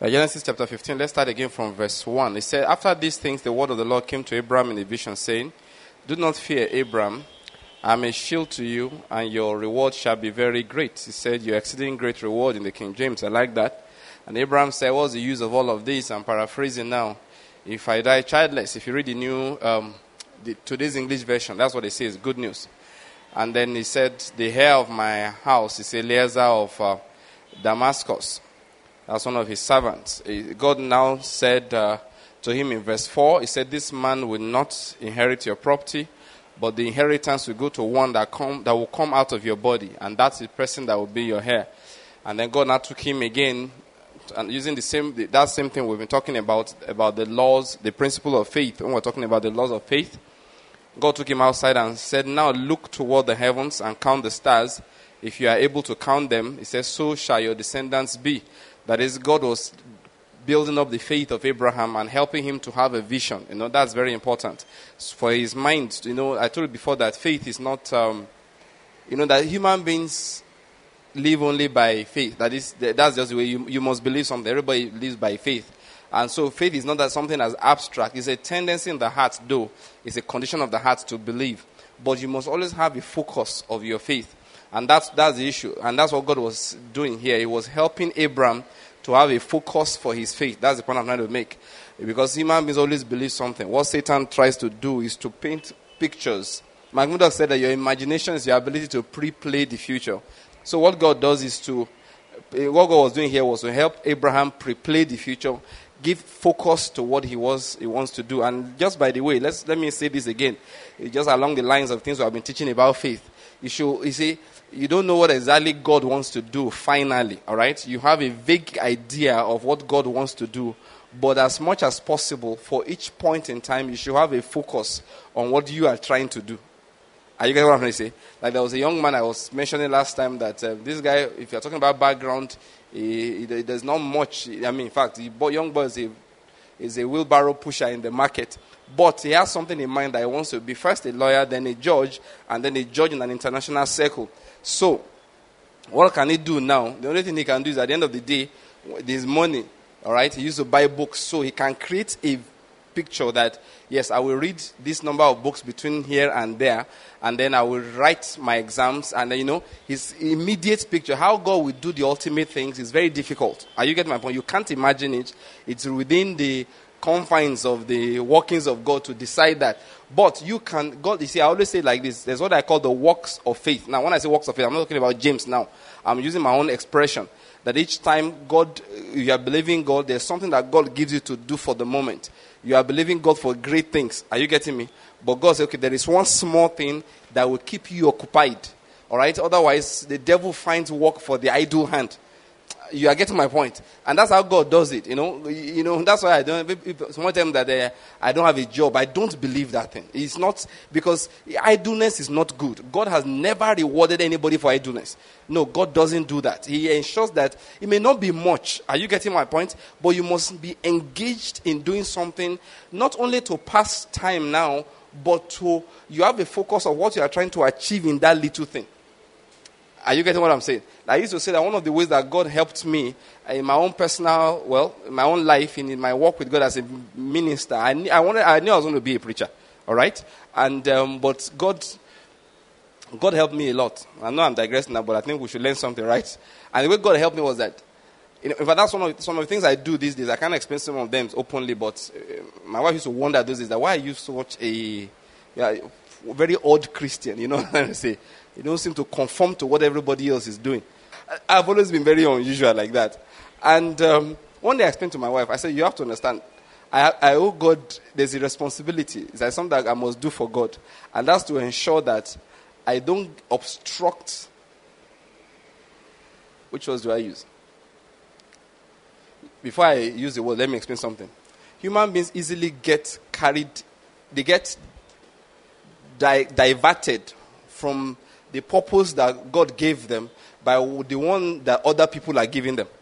Genesis chapter 15, let's start again from verse 1. It said, after these things, the word of the Lord came to Abraham in a vision, saying, do not fear, Abraham. I am a shield to you, and your reward shall be very great. He said, your exceeding great reward in the King James. I like that. And Abraham said, what's the use of all of this? I'm paraphrasing now. If I die childless, if you read the new, today's English version, that's what it says, good news. And then he said, the heir of my house is Eliezer of Damascus. That's one of his servants. God now said to him in verse 4, he said, this man will not inherit your property, but the inheritance will go to one that will come out of your body, and that's the person that will be your heir. And then God now took him again, and using that same thing we've been talking about the laws, the principle of faith. When we're talking about the laws of faith, God took him outside and said, now look toward the heavens and count the stars. If you are able to count them, he says, so shall your descendants be. That is, God was building up the faith of Abraham and helping him to have a vision. That's very important. For his mind, I told you before that faith is not, that human beings live only by faith. That's just the way you must believe something. Everybody lives by faith. And so faith is not that something as abstract. It's a tendency in the heart, though. It's a condition of the heart to believe. But you must always have a focus of your faith. And that's the issue. And that's what God was doing here. He was helping Abraham to have a focus for his faith. That's the point I'm trying to make. Because human beings always believe something. What Satan tries to do is to paint pictures. Mark Murdoch said that your imagination is your ability to pre-play the future. So what God does is what God was doing here was to help Abraham pre-play the future, give focus to what he wants to do. And just by the way, let me say this again. Just along the lines of things we have been teaching about faith. You don't know what exactly God wants to do finally, all right? You have a vague idea of what God wants to do, but as much as possible, for each point in time, you should have a focus on what you are trying to do. Are you getting what I'm trying to say? Like there was a young man I was mentioning last time that this guy, if you're talking about background, there's not much. In fact, the young boy is a wheelbarrow pusher in the market. But he has something in mind that he wants to be first a lawyer, then a judge, and then a judge in an international circle. So, what can he do now? The only thing he can do is at the end of the day, there's money, all right? He used to buy books, so he can create a picture that, yes, I will read this number of books between here and there, and then I will write my exams, and then, his immediate picture, how God will do the ultimate things is very difficult. Are you getting my point? You can't imagine it. It's within the confines of the workings of God to decide that. But God, I always say like this, there's what I call the works of faith. Now, when I say works of faith, I'm not talking about James now. I'm using my own expression. That each time you are believing God, there's something that God gives you to do for the moment. You are believing God for great things. Are you getting me? But God says, okay, there is one small thing that will keep you occupied. All right? Otherwise, the devil finds work for the idle hand. You are getting my point. And that's how God does it, That's why someone tell me that I don't have a job. I don't believe that thing. It's not, because idleness is not good. God has never rewarded anybody for idleness. No, God doesn't do that. He ensures that it may not be much. Are you getting my point? But you must be engaged in doing something, not only to pass time now, but you have a focus of what you are trying to achieve in that little thing. Are you getting what I'm saying? I used to say that one of the ways that God helped me in my own in my own life, in my work with God as a minister, I knew I was going to be a preacher. All right? And but God helped me a lot. I know I'm digressing now, but I think we should learn something, right? And the way God helped me was that, in fact, that's some of the things I do these days. I can't explain some of them openly, but my wife used to wonder those days that why are you such a very odd Christian? You know what I'm trying to say? You don't seem to conform to what everybody else is doing. I've always been very unusual like that. And one day I explained to my wife, I said, you have to understand, I owe God, there's a responsibility. It's like something that I must do for God. And that's to ensure that I don't obstruct. Which words do I use? Before I use the word, let me explain something. Human beings easily get carried, they get diverted from the purpose that God gave them by the one that other people are giving them.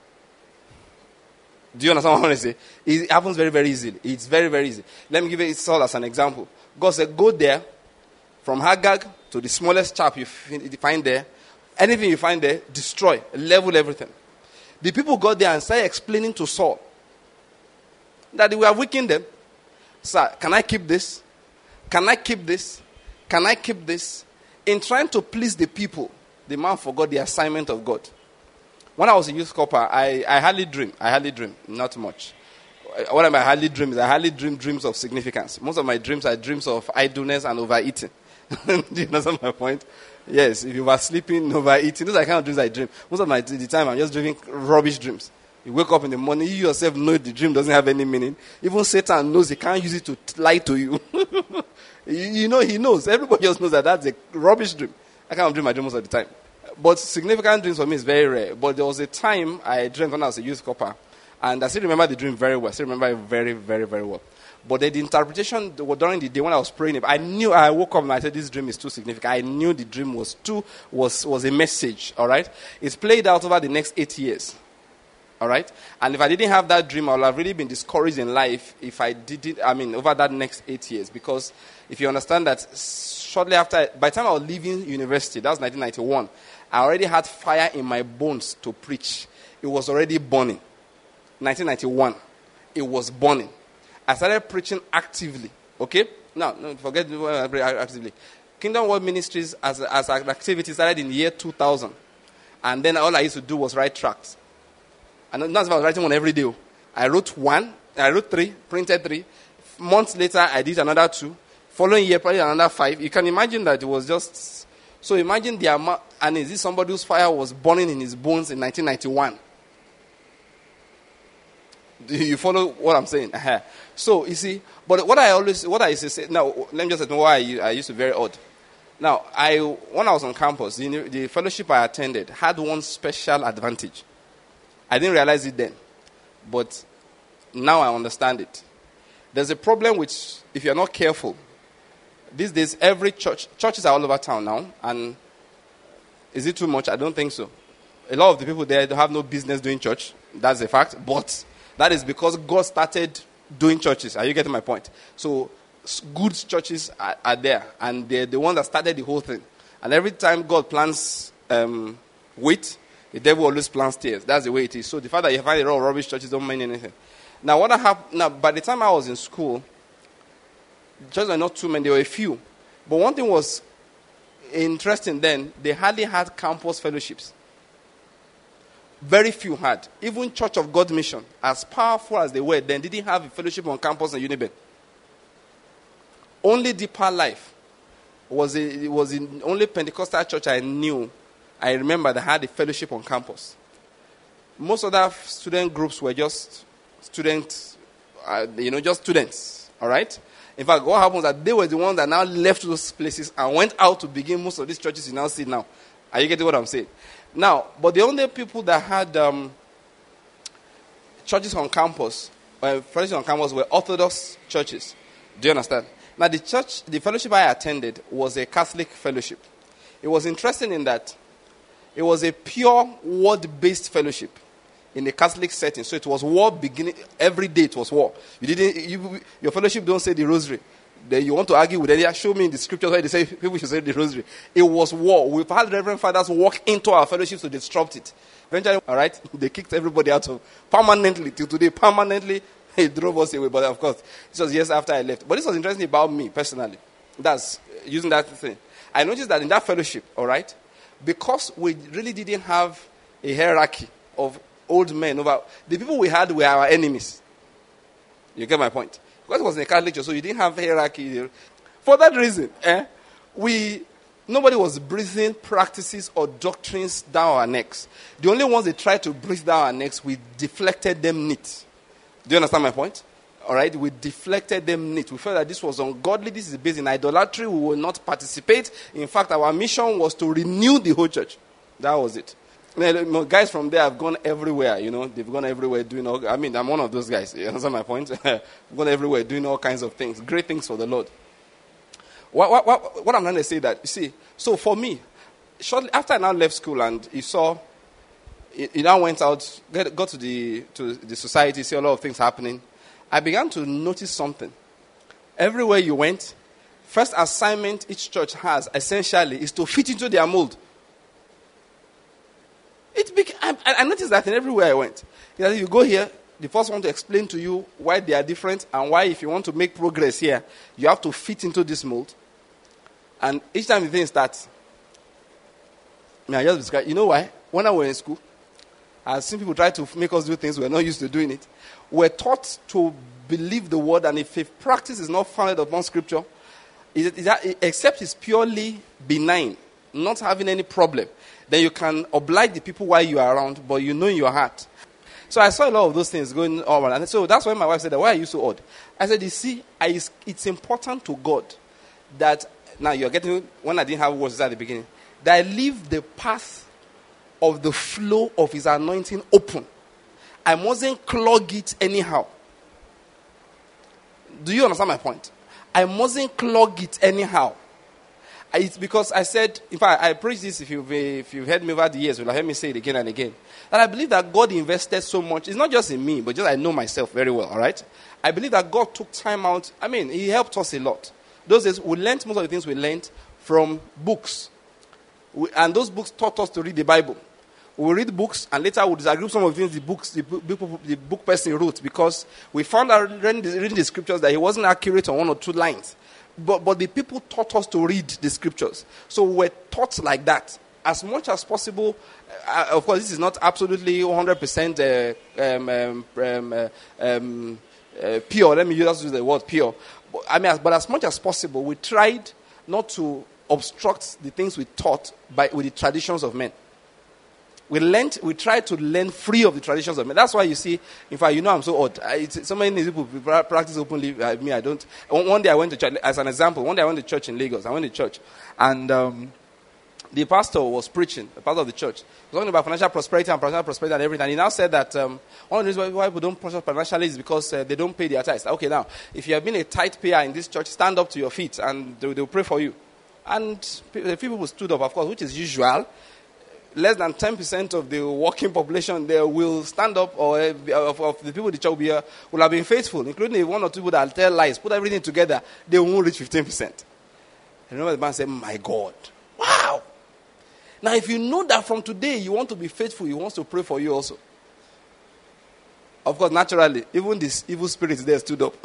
Do you understand what I'm trying to say? It happens very, very easily. It's very, very easy. Let me give it Saul as an example. God said, go there, from Haggag to the smallest chap you find there. Anything you find there, destroy, level everything. The people got there and started explaining to Saul that we are weakening them. Sir, can I keep this? Can I keep this? Can I keep this? In trying to please the people, the man forgot the assignment of God. When I was a youth corper, I hardly dream. Not much. What I hardly dream is I hardly dream dreams of significance. Most of my dreams are dreams of idleness and overeating. Do you understand my point? Yes, if you were sleeping, overeating, those are the kind of dreams I dream. Most of the time, I'm just dreaming rubbish dreams. You wake up in the morning, you yourself know the dream doesn't have any meaning. Even Satan knows he can't use it to lie to you. You know, he knows. Everybody else knows that that's a rubbish dream. I can't dream my dream most of the time. But significant dreams for me is very rare. But there was a time I dreamt when I was a youth corper. And I still remember the dream very well. I still remember it very, very, very well. But the interpretation during the day when I was praying, I knew, I woke up and I said, this dream is too significant. I knew the dream was a message, all right? It's played out over the next 8 years, all right? And if I didn't have that dream, I would have really been discouraged in life if I didn't, over that next 8 years. Because if you understand that shortly after, by the time I was leaving university, that was 1991, I already had fire in my bones to preach. It was already burning. 1991, it was burning. I started preaching actively. Okay? No, forget actively. Kingdom World Ministries as an activity started in the year 2000. And then all I used to do was write tracts. And not as I was writing one every day. I wrote 3, printed 3. Months later, I did another 2. Following year, probably another 5. You can imagine that it was just... So imagine the amount... And is this somebody whose fire was burning in his bones in 1991? Do you follow what I'm saying? So, you see, but what I used to say, now, let me just say why I used to be very odd. Now, when I was on campus, the fellowship I attended had one special advantage. I didn't realize it then, but now I understand it. There's a problem which, if you're not careful, these days every churches are all over town now, and is it too much? I don't think so. A lot of the people there have no business doing church. That's a fact, but that is because God started doing churches. Are you getting my point? So good churches are there, and they're the one that started the whole thing. And every time God plants wheat, the devil always plants tares. That's the way it is. So the fact that you find a lot of rubbish churches don't mean anything. Now, by the time I was in school, churches were not too many. There were a few. But one thing was interesting then, they hardly had campus fellowships. Very few had. Even Church of God Mission, as powerful as they were then, didn't have a fellowship on campus in Uniben. Only Deeper Life was the only Pentecostal church I knew. I remember that had a fellowship on campus. Most other student groups were just students, just students. All right? In fact, what happens is that they were the ones that now left those places and went out to begin most of these churches you now see now. Are you getting what I'm saying? Now, but the only people that had churches on campus, fellowship on campus, were Orthodox churches. Do you understand? Now, the fellowship I attended was a Catholic fellowship. It was interesting in that it was a pure word-based fellowship in a Catholic setting. So it was war beginning every day. It was war. Your fellowship don't say the rosary. Then you want to argue with them, show me in the scriptures where they say people should say the rosary. It was war. We've had Reverend Fathers walk into our fellowship to disrupt it. Eventually, all right, they kicked everybody out of permanently. Till today, permanently, they drove us away. But of course, this was years after I left. But this was interesting about me personally. That's using that thing. I noticed that in that fellowship, all right, because we really didn't have a hierarchy of old men over the people we had were our enemies. You get my point? Because it was in a Catholic church, so you didn't have hierarchy. For that reason, nobody was breathing practices or doctrines down our necks. The only ones they tried to breathe down our necks, we deflected them neat. Do you understand my point? All right, we deflected them neat. We felt that this was ungodly. This is based in idolatry. We will not participate. In fact, our mission was to renew the whole church. That was it. Guys from there have gone everywhere, They've gone everywhere doing I'm one of those guys. You understand my point? Gone everywhere doing all kinds of things. Great things for the Lord. What I'm trying to say that, you see, so for me, shortly after I now left school and you now went out, got to the society, see a lot of things happening, I began to notice something. Everywhere you went, first assignment each church has, essentially, is to fit into their mold. I noticed that in everywhere I went. You go here, the first one to explain to you why they are different and why if you want to make progress here, you have to fit into this mold. And each time the thing starts, I just describe, you know why? When I was in school, I've seen people try to make us do things we're not used to doing it. We're taught to believe the word, and if practice is not founded upon scripture, except it's purely benign, not having any problem, then you can oblige the people while you are around, but you know in your heart. So I saw a lot of those things going on. And so that's why my wife said, why are you so odd? I said, you see, it's important to God that, now you're getting, when I didn't have words at the beginning, that I leave the path of the flow of his anointing open. I mustn't clog it anyhow. Do you understand my point? I mustn't clog it anyhow. It's because I said, in fact, I preach this, if you've heard me over the years, you'll hear me say it again and again, that I believe that God invested so much. It's not just in me, but just I know myself very well, all right? I believe that God took time out. I mean, he helped us a lot. Those days, we learned most of the things we learned from books. And those books taught us to read the Bible. We read books, and later we disagree with some of the things the book person wrote, because we found out reading the scriptures that he wasn't accurate on one or two lines. But the people taught us to read the scriptures. So we're taught like that. As much as possible, of course, this is not absolutely 100% pure. Let me just use the word pure. But as much as possible, we tried not to obstruct the things we taught with the traditions of men. We tried to learn free of the traditions of men. That's why you see, in fact, I'm so odd. So many people practice openly. Me, I don't. One day I went to church, as an example, one day I went to church in Lagos. I went to church, and the pastor was preaching, the pastor of the church. He was talking about financial prosperity and everything. And he now said that one of the reasons why people don't prosper financially is because they don't pay their tithes. Okay, now, if you have been a tithe payer in this church, stand up to your feet, and they'll pray for you. And a few people stood up, of course, which is usual. Less than 10% of the working population there will stand up, or of the people in the church will have been faithful, including one or two people that will tell lies, put everything together, they won't reach 15%. I remember the man said, my God, wow. Now if you know that from today you want to be faithful, he wants to pray for you also. Of course, naturally, even this evil spirit there stood up.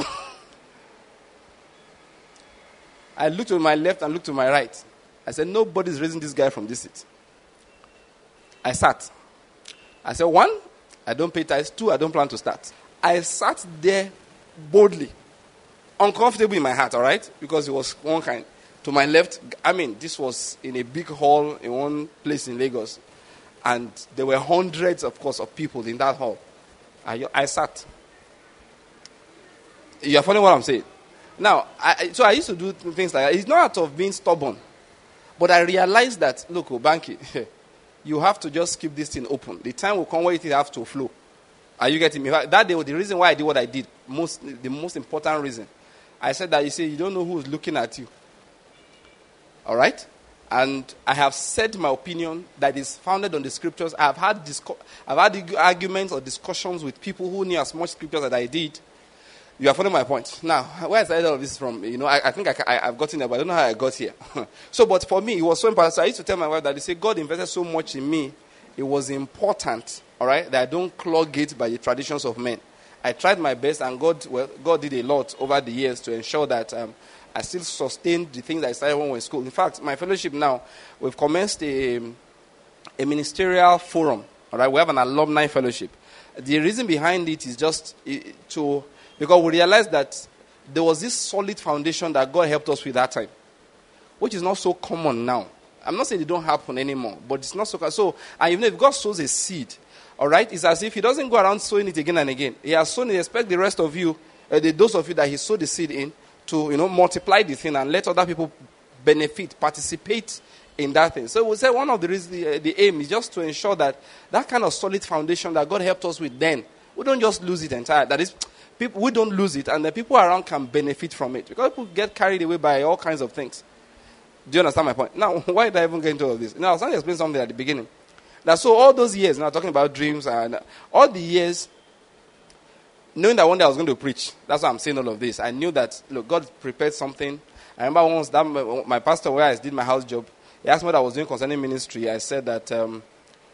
I looked to my left and looked to my right. I said, nobody's raising this guy from this seat. I sat. I said, 1, I don't pay tithes. 2, I don't plan to start. I sat there boldly, uncomfortable in my heart, all right? Because it was one kind. To my left, this was in a big hall in one place in Lagos. And there were hundreds, of course, of people in that hall. I sat. You are following what I'm saying? Now, so I used to do things like that. It's not out of being stubborn. But I realized that, look, Banky, you have to just keep this thing open. The time will come where it has to flow. Are you getting me? That day, the reason why I did what I did, the most important reason, I said that, you don't know who's looking at you. All right? And I have said my opinion that is founded on the scriptures. I've had arguments or discussions with people who knew as much scriptures as I did. You are following my point. Now, where I started all of this from, I think I've gotten there, but I don't know how I got here. But for me, it was so important. So I used to tell my wife that, God invested so much in me, it was important, all right, that I don't clog it by the traditions of men. I tried my best, and God did a lot over the years to ensure that I still sustained the things I started when we were in school. In fact, my fellowship now, we've commenced a ministerial forum, all right? We have an alumni fellowship. The reason behind it is just because we realized that there was this solid foundation that God helped us with that time, which is not so common now. I'm not saying it don't happen anymore, but it's not so common. So, and even if God sows a seed, all right, it's as if he doesn't go around sowing it again and again. He has sown it, expect the rest of you, those of you that he sowed the seed in, to, multiply the thing and let other people benefit, participate in that thing. So we say one of the reasons, the aim is just to ensure that kind of solid foundation that God helped us with then, we don't just lose it entirely. That is, we don't lose it, and the people around can benefit from it. Because people get carried away by all kinds of things. Do you understand my point? Now, why did I even get into all of this? Now, I was trying to explain something at the beginning. Now, so all those years, now talking about dreams, and all the years, knowing that one day I was going to preach, that's why I'm saying all of this. I knew that, look, God prepared something. I remember once that my pastor, where I did my house job, he asked me what I was doing concerning ministry. I said that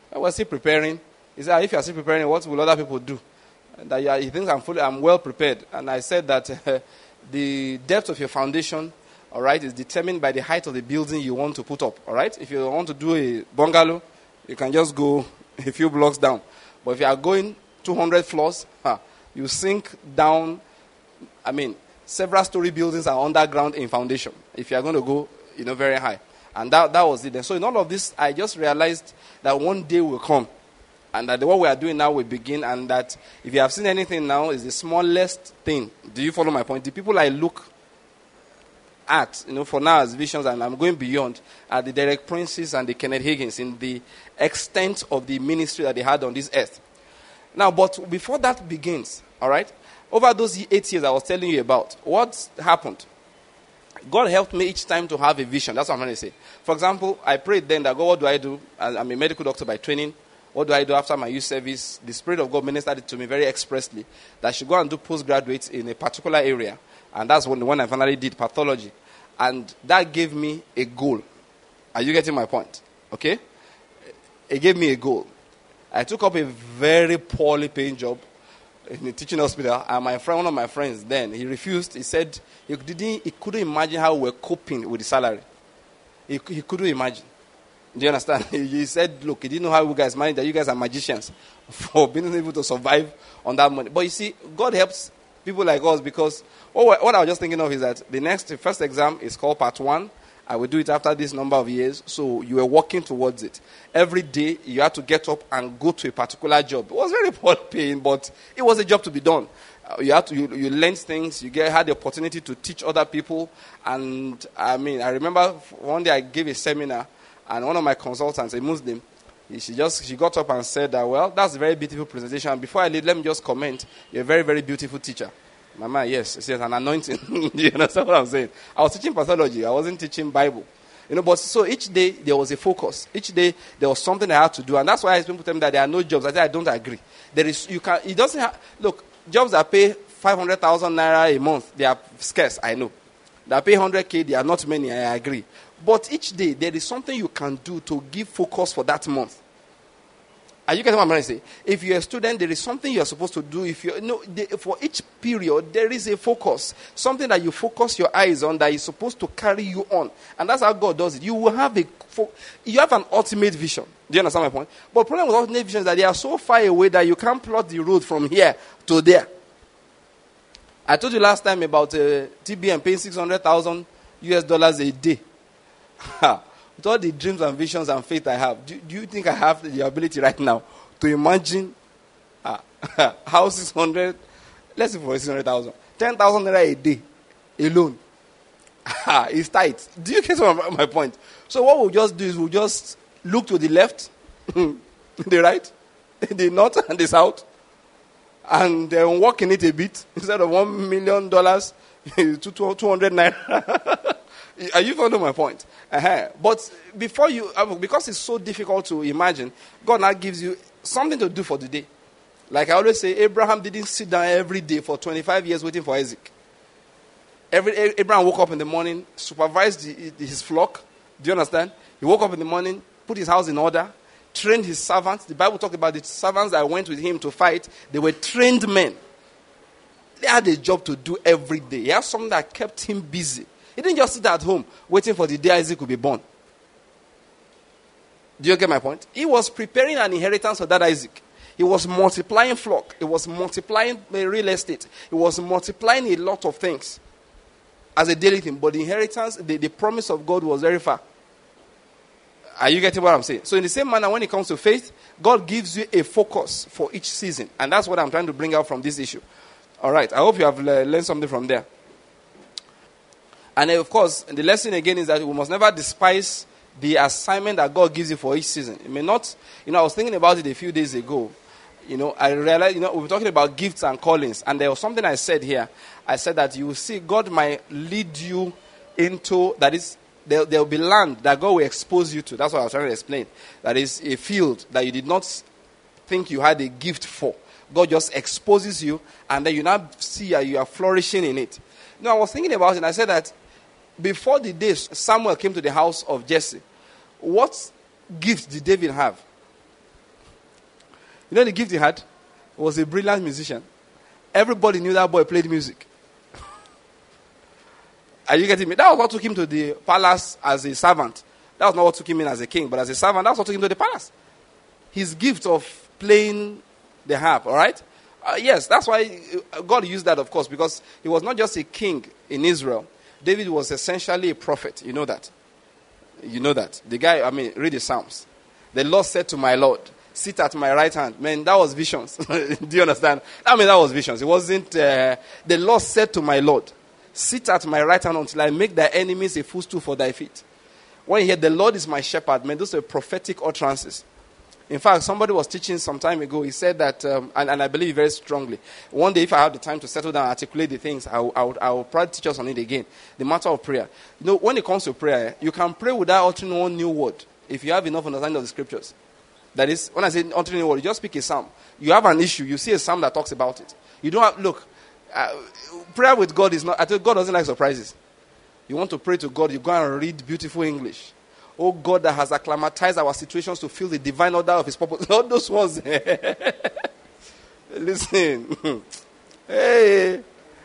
We're still preparing. He said, if you're still preparing, what will other people do? And that he thinks I'm well prepared. And I said that the depth of your foundation, all right, is determined by the height of the building you want to put up, all right? If you want to do a bungalow, you can just go a few blocks down. But if you are going 200 floors, you sink down. I mean, several story buildings are underground in foundation if you are going to go, very high. And that was it. And so in all of this, I just realized that one day will come. And that what we are doing now will begin. And that if you have seen anything now, is the smallest thing. Do you follow my point? The people I look at, for now as visions, and I'm going beyond, are the Derek Princes and the Kenneth Higgins in the extent of the ministry that they had on this earth. Now, but before that begins, all right, over those 8 years I was telling you about, what happened? God helped me each time to have a vision. That's what I'm trying to say. For example, I prayed then that, God, what do I do? I'm a medical doctor by training. What do I do after my youth service? The Spirit of God ministered it to me very expressly that I should go and do postgraduates in a particular area. And that's the one I finally did, pathology. And that gave me a goal. Are you getting my point? Okay? It gave me a goal. I took up a very poorly paying job in a teaching hospital. And one of my friends then, he refused. He said he couldn't imagine how we were coping with the salary. He couldn't imagine. Do you understand? He said, look, he didn't know how you guys manage that. You guys are magicians for being able to survive on that money. But you see, God helps people like us because what I was just thinking of is that the first exam is called part 1. I will do it after this number of years. So you were working towards it. Every day you had to get up and go to a particular job. It was very poor paying, but it was a job to be done. You learned things. You had the opportunity to teach other people. And I remember one day I gave a seminar. And one of my consultants, a Muslim, she got up and said that, well, that's a very beautiful presentation. And before I leave, let me just comment. You're a very, very beautiful teacher. Mama, yes, she has an anointing. You understand what I'm saying? I was teaching pathology. I wasn't teaching Bible. But so each day there was a focus. Each day there was something I had to do. And that's why I explained to them that there are no jobs. I said, I don't agree. Look, jobs that pay 500,000 naira a month, they are scarce, I know. That pay 100K, they are not many, I agree. But each day, there is something you can do to give focus for that month. Are you getting what I'm trying to say? If you're a student, there is something you're supposed to do. For each period, there is a focus. Something that you focus your eyes on that is supposed to carry you on. And that's how God does it. You will have an ultimate vision. Do you understand my point? But the problem with ultimate vision is that they are so far away that you can't plot the road from here to there. I told you last time about TBM paying $600,000 a day. With all the dreams and visions and faith I have, do you think I have the ability right now to imagine how 600, let's say for 600,000, 10,000 naira a day alone is tight. Do you get my point? So what we'll just do is we'll just look to the left, the right, the north and the south, and then walk in it a bit. Instead of $1 million, 200 naira. Are you following my point? But because it's so difficult to imagine, God now gives you something to do for the day. Like I always say, Abraham didn't sit down every day for 25 years waiting for Isaac. Abraham woke up in the morning, supervised his flock. Do you understand? He woke up in the morning, put his house in order, trained his servants. The Bible talks about the servants that went with him to fight. They were trained men. They had a job to do every day. He had something that kept him busy. He didn't just sit at home waiting for the day Isaac would be born. Do you get my point? He was preparing an inheritance for that Isaac. He was multiplying flock. He was multiplying real estate. He was multiplying a lot of things as a daily thing. But the inheritance, the promise of God was very far. Are you getting what I'm saying? So in the same manner, when it comes to faith, God gives you a focus for each season. And that's what I'm trying to bring out from this issue. All right. I hope you have learned something from there. And of course, the lesson again is that we must never despise the assignment that God gives you for each season. It may not, I was thinking about it a few days ago. I realized, we were talking about gifts and callings. And there was something I said here. I said that you will see God might lead you into, that is, there will be land that God will expose you to. That's what I was trying to explain. That is a field that you did not think you had a gift for. God just exposes you, and then you now see you are flourishing in it. I was thinking about it, and I said that before the day Samuel came to the house of Jesse, what gift did David have? You know the gift he had? He was a brilliant musician. Everybody knew that boy played music. Are you getting me? That was what took him to the palace as a servant. That was not what took him in as a king, but as a servant, that's what took him to the palace. His gift of playing the harp, all right? Yes, that's why God used that, of course, because he was not just a king in Israel. David was essentially a prophet. You know that. You know that. The guy, read the Psalms. The Lord said to my Lord, sit at my right hand. Man, that was visions. Do you understand? That was visions. It wasn't, the Lord said to my Lord, sit at my right hand until I make thy enemies a footstool for thy feet. When you hear the Lord is my shepherd, man, those are prophetic utterances. In fact, somebody was teaching some time ago. He said that, and I believe very strongly, one day if I have the time to settle down and articulate the things, I will probably teach us on it again. The matter of prayer. You know, when it comes to prayer, you can pray without uttering one new word if you have enough understanding of the scriptures. That is, when I say uttering a word, you just speak a psalm. You have an issue, you see a psalm that talks about it. You don't have, look, prayer with God is not, I tell you, God doesn't like surprises. You want to pray to God, you go and read beautiful English. Oh God that has acclimatized our situations to feel the divine order of his purpose. All those ones. Listen. Hey.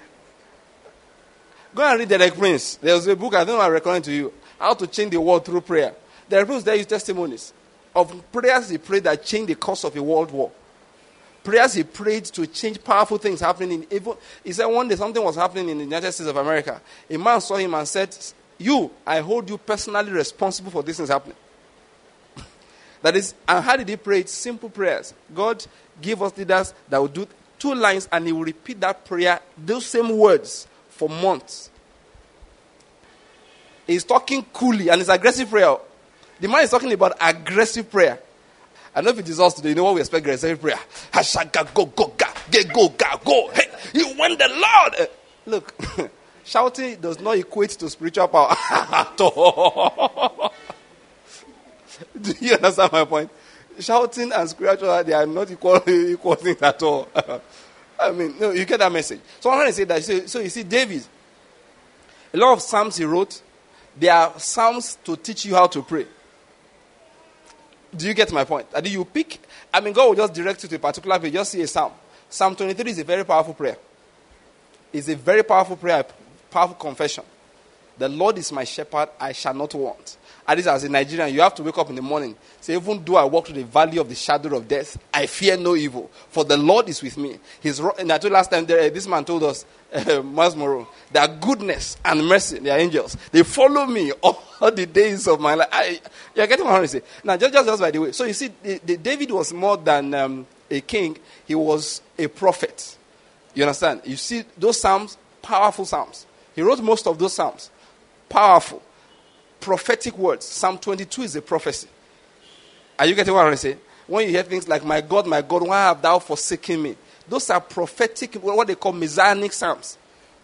Go and read Derek Prince. There's a book I don't know I recommend to you. How to change the world through prayer. Derek Prince there is testimonies of prayers he prayed that changed the course of a world war. Prayers he prayed to change powerful things happening in evil. He said one day something was happening in the United States of America. A man saw him and said, I hold you personally responsible for this things happening. That is, and how did he pray? It's simple prayers. God, give us leaders that will do 2 lines and he will repeat that prayer, those same words, for months. He's talking coolly and it's aggressive prayer. The man is talking about aggressive prayer. I don't know if it is us today. You know what we expect aggressive prayer? Go. Hey, you want the Lord. Look. Shouting does not equate to spiritual power at all. Do you understand my point? Shouting and spiritual, they are not equal things at all. No, you get that message. So I'm trying to say that. So you see, David, a lot of psalms he wrote, they are psalms to teach you how to pray. Do you get my point? That you pick, God will just direct you to a particular page, just see a psalm. Psalm 23 is a very powerful prayer. It's a very powerful prayer. Powerful confession. The Lord is my shepherd, I shall not want. At least as a Nigerian, you have to wake up in the morning. Say, even though I walk through the valley of the shadow of death, I fear no evil, for the Lord is with me. And I told last time, this man told us, Miles Morrow, that goodness and mercy, they are angels. They follow me all the days of my life. You're getting what I'm saying? Now, just by the way. So you see, David was more than a king. He was a prophet. You understand? You see, those psalms, powerful psalms. He wrote most of those psalms. Powerful. Prophetic words. Psalm 22 is a prophecy. Are you getting what I'm saying? When you hear things like, my God, why have thou forsaken me? Those are prophetic, what they call messianic psalms.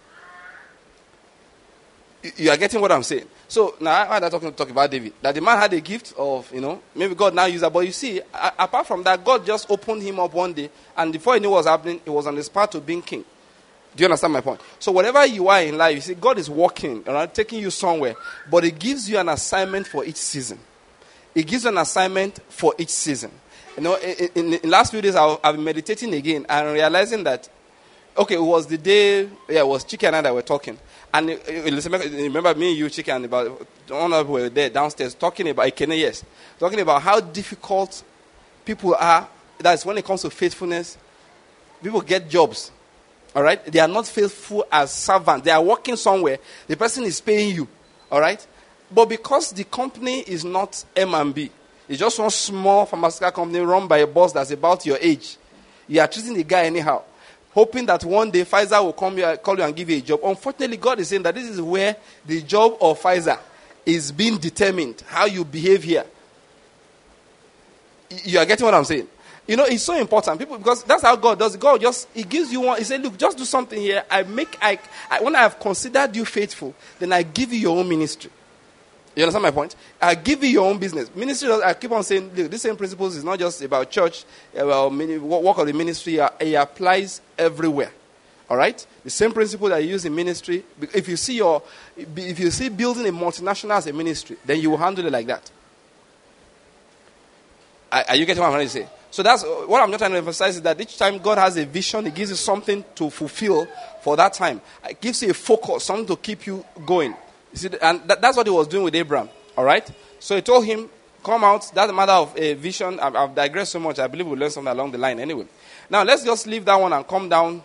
You are getting what I'm saying? So, now why am I talking about David? That the man had a gift of, maybe God now used that. But you see, apart from that, God just opened him up one day. And before he knew what was happening, he was on his path to being king. Do you understand my point? So whatever you are in life, you see, God is working, taking you somewhere. But He gives you an assignment for each season. He gives you an assignment for each season. In the last few days, I've been meditating again and realizing that, it was the day, it was Chike and I that were talking. And remember me and you, Chike, and about one of us were there downstairs talking about Ikene, yes. Talking about how difficult people are. That's when it comes to faithfulness. People get jobs. All right? They are not faithful as servants. They are working somewhere. The person is paying you. All right? But because the company is not M&B, it's just one small pharmaceutical company run by a boss that's about your age, you are treating the guy anyhow, hoping that one day Pfizer will call you and give you a job. Unfortunately, God is saying that this is where the job of Pfizer is being determined, how you behave here. You are getting what I'm saying? It's so important. People, because that's how God does it. God He gives you one. He said, look, just do something here. When I have considered you faithful, then I give you your own ministry. You understand my point? I give you your own business. Ministry, I keep on saying, look, this same principles is not just about church, about work of the ministry. It applies everywhere. All right? The same principle that you use in ministry. If you see building a multinational as a ministry, then you will handle it like that. Are you getting what I'm trying to say? So that's what I'm not trying to emphasize, is that each time God has a vision, He gives you something to fulfill for that time. It gives you a focus, something to keep you going. You see, and that's what He was doing with Abraham. All right? So He told him, come out. That's a matter of a vision. I've digressed so much. I believe we'll learn something along the line anyway. Now, let's just leave that one and come down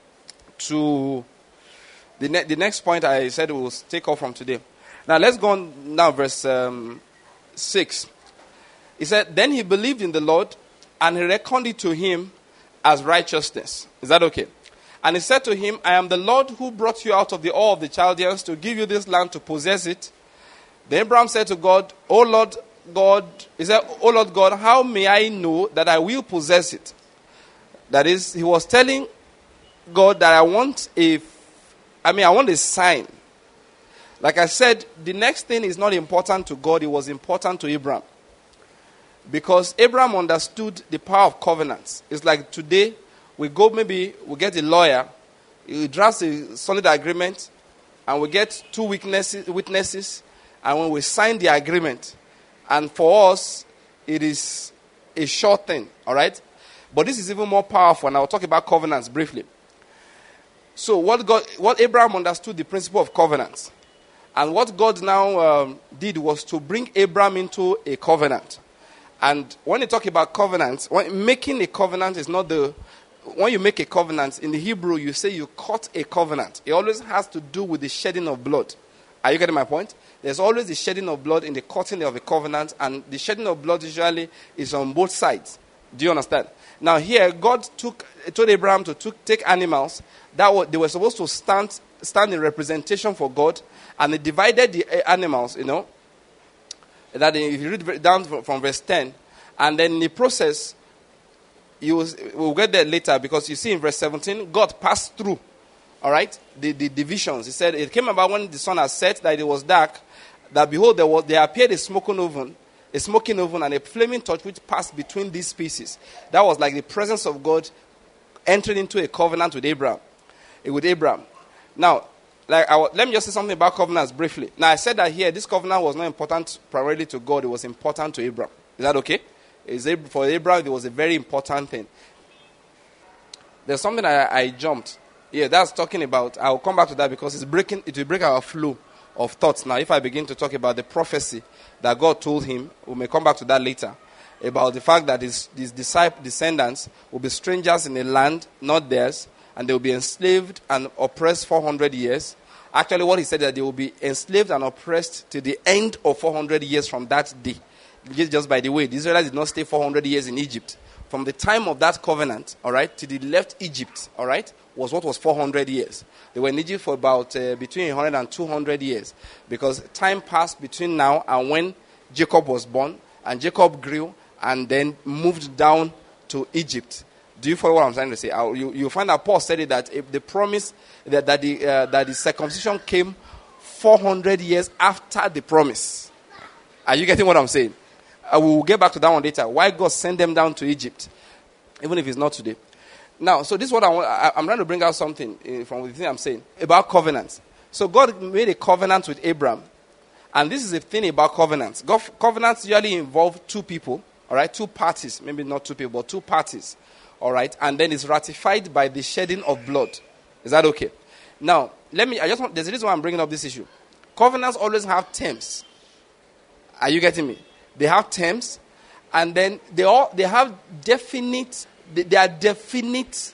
to the next point I said we'll take off from today. Now, let's go on now, verse 6. He said, then he believed in the Lord, and He reckoned it to him as righteousness. Is that okay? And He said to him, I am the Lord who brought you out of the Ur of the Chaldeans to give you this land to possess it. Then Abraham said to God, O Lord God, he said, O Lord God, how may I know that I will possess it? That is, he was telling God that I want a sign. Like I said, the next thing is not important to God, it was important to Abraham. Because Abraham understood the power of covenants. It's like today, we get a lawyer, he drafts a solid agreement, and we get two witnesses, and when we sign the agreement, and for us, it is a short thing, all right? But this is even more powerful, and I'll talk about covenants briefly. So what Abraham understood the principle of covenants. And what God now did was to bring Abraham into a covenant. And when you talk about covenants, making a covenant is not when you make a covenant, in the Hebrew, you say you cut a covenant. It always has to do with the shedding of blood. Are you getting my point? There's always the shedding of blood in the cutting of a covenant, and the shedding of blood usually is on both sides. Do you understand? Now here, God told Abraham to take animals they were supposed to stand in representation for God, and they divided the animals, that if you read down from verse 10, and then in the process, we'll get there later, because you see in verse 17, God passed through, all right, the divisions. He said, it came about when the sun had set, that it was dark, that behold, there appeared a smoking oven and a flaming torch which passed between these pieces. That was like the presence of God entering into a covenant with Abraham. Now, let me just say something about covenants briefly. Now, I said that here, this covenant was not important primarily to God, it was important to Abraham. Is that okay? For Abraham, it was a very important thing. There's something I jumped. Yeah, that's talking about, I'll come back to that because it will break our flow of thoughts. Now, if I begin to talk about the prophecy that God told him, we may come back to that later, about the fact that his descendants will be strangers in a land, not theirs, and they will be enslaved and oppressed 400 years. Actually, what he said, that they will be enslaved and oppressed to the end of 400 years from that day. Just by the way, the Israelites did not stay 400 years in Egypt. From the time of that covenant, all right, till they left Egypt, all right, was 400 years. They were in Egypt for about between 100 and 200 years, because time passed between now and when Jacob was born, and Jacob grew and then moved down to Egypt. Do you follow what I'm trying to say? You find that Paul said it, that the promise that the circumcision came 400 years after the promise. Are you getting what I'm saying? We will get back to that one later. Why God sent them down to Egypt, even if it's not today. Now, so this is what I'm trying to bring out something from the thing I'm saying about covenants. So God made a covenant with Abraham. And this is the thing about covenants. Covenants usually involve two people, all right, two parties. Maybe not two people, but two parties, all right. And then it's ratified by the shedding of blood. Is that okay? Now, there's a reason why I'm bringing up this issue. Covenants always have terms. Are you getting me? They have terms, and then they have definite. There are definite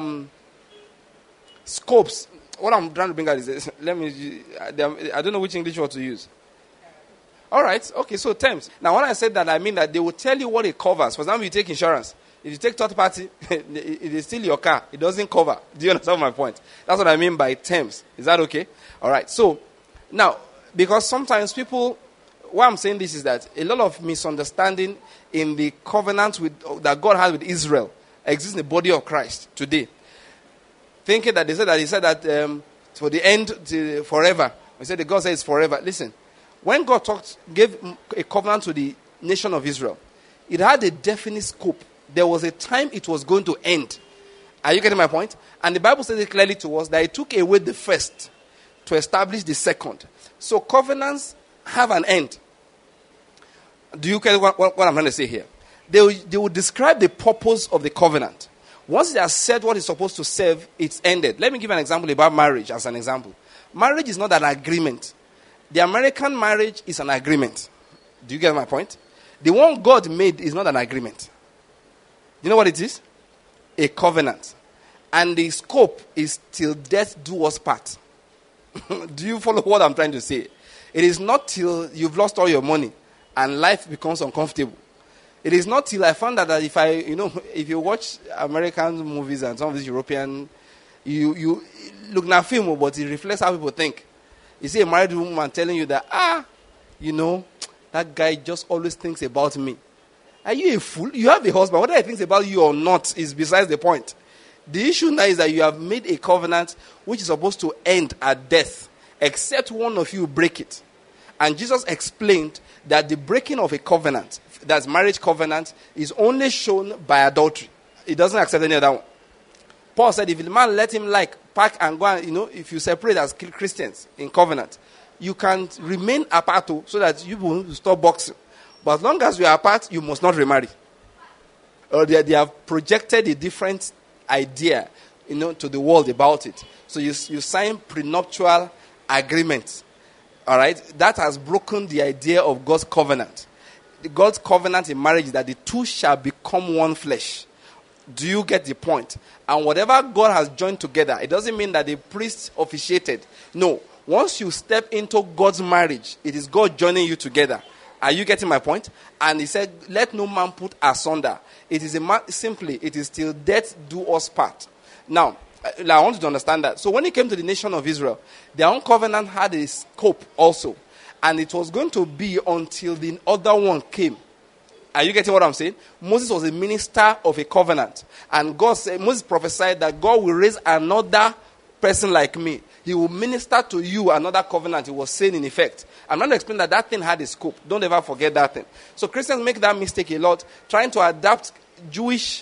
scopes. What I'm trying to bring out is, I don't know which English word to use. All right, okay, so terms. Now, when I said that, I mean that they will tell you what it covers. For example, you take insurance. If you take third party, it is still your car. It doesn't cover. Do you understand my point? That's what I mean by terms. Is that okay? All right, so now, because sometimes people, why I'm saying this is that a lot of misunderstanding in the covenant that God has with Israel exists in the body of Christ today. Thinking that he said that for the end to forever. He said that God says forever. Listen, when God gave a covenant to the nation of Israel, it had a definite scope. There was a time it was going to end. Are you getting my point? And the Bible says it clearly to us that it took away the first to establish the second. So covenants have an end. Do you get what I'm trying to say here? they will describe the purpose of the covenant. Once they have said what it's supposed to serve, it's ended. Let me give an example about marriage as an example. Marriage is not an agreement. The American marriage is an agreement. Do you get my point? The one God made is not an agreement. You know what it is? A covenant. And the scope is till death do us part. Do you follow what I'm trying to say? It is not till you've lost all your money and life becomes uncomfortable. It is not till I found out that if you watch American movies and some of these European, you look now film, but it reflects how people think. You see a married woman telling you that, that guy just always thinks about me. Are you a fool? You have a husband. Whether he thinks about you or not is besides the point. The issue now is that you have made a covenant which is supposed to end at death, except one of you break it. And Jesus explained that the breaking of a covenant, that's marriage covenant, is only shown by adultery. It doesn't accept any other one. Paul said if the man let him pack and go and, if you separate as Christians in covenant, you can remain apart so that you will stop boxing. But as long as you are apart, you must not remarry. Or they have projected a different idea, to the world about it. So you sign prenuptial agreements. All right? That has broken the idea of God's covenant. God's covenant in marriage is that the two shall become one flesh. Do you get the point? And whatever God has joined together, it doesn't mean that the priest officiated. No. Once you step into God's marriage, it is God joining you together. Are you getting my point? And he said, let no man put asunder. It is it is till death do us part. Now, I want you to understand that. So when it came to the nation of Israel, their own covenant had a scope also. And it was going to be until the other one came. Are you getting what I'm saying? Moses was a minister of a covenant. And Moses prophesied that God will raise another person like me. He will minister to you another covenant. He was saying in effect. I'm not explaining that thing had a scope. Don't ever forget that thing. So Christians make that mistake a lot, trying to adapt Jewish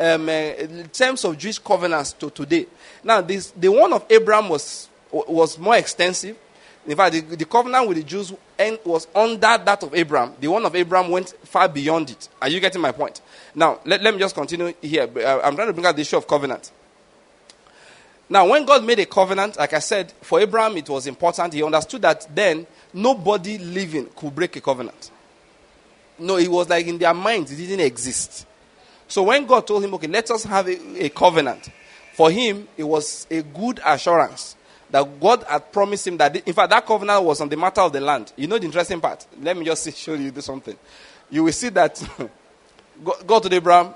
terms of Jewish covenants to today. Now, the one of Abraham was more extensive. In fact, the covenant with the Jews was under that of Abraham. The one of Abraham went far beyond it. Are you getting my point? Now, let me just continue here. I'm trying to bring out the issue of covenant. Now, when God made a covenant, like I said, for Abraham it was important. He understood that then nobody living could break a covenant. No, it was like in their minds, it didn't exist. So when God told him, okay, let us have a covenant, for him, it was a good assurance that God had promised him that, in fact, that covenant was on the matter of the land. You know the interesting part? Let me just show you something. You will see that God told Abraham,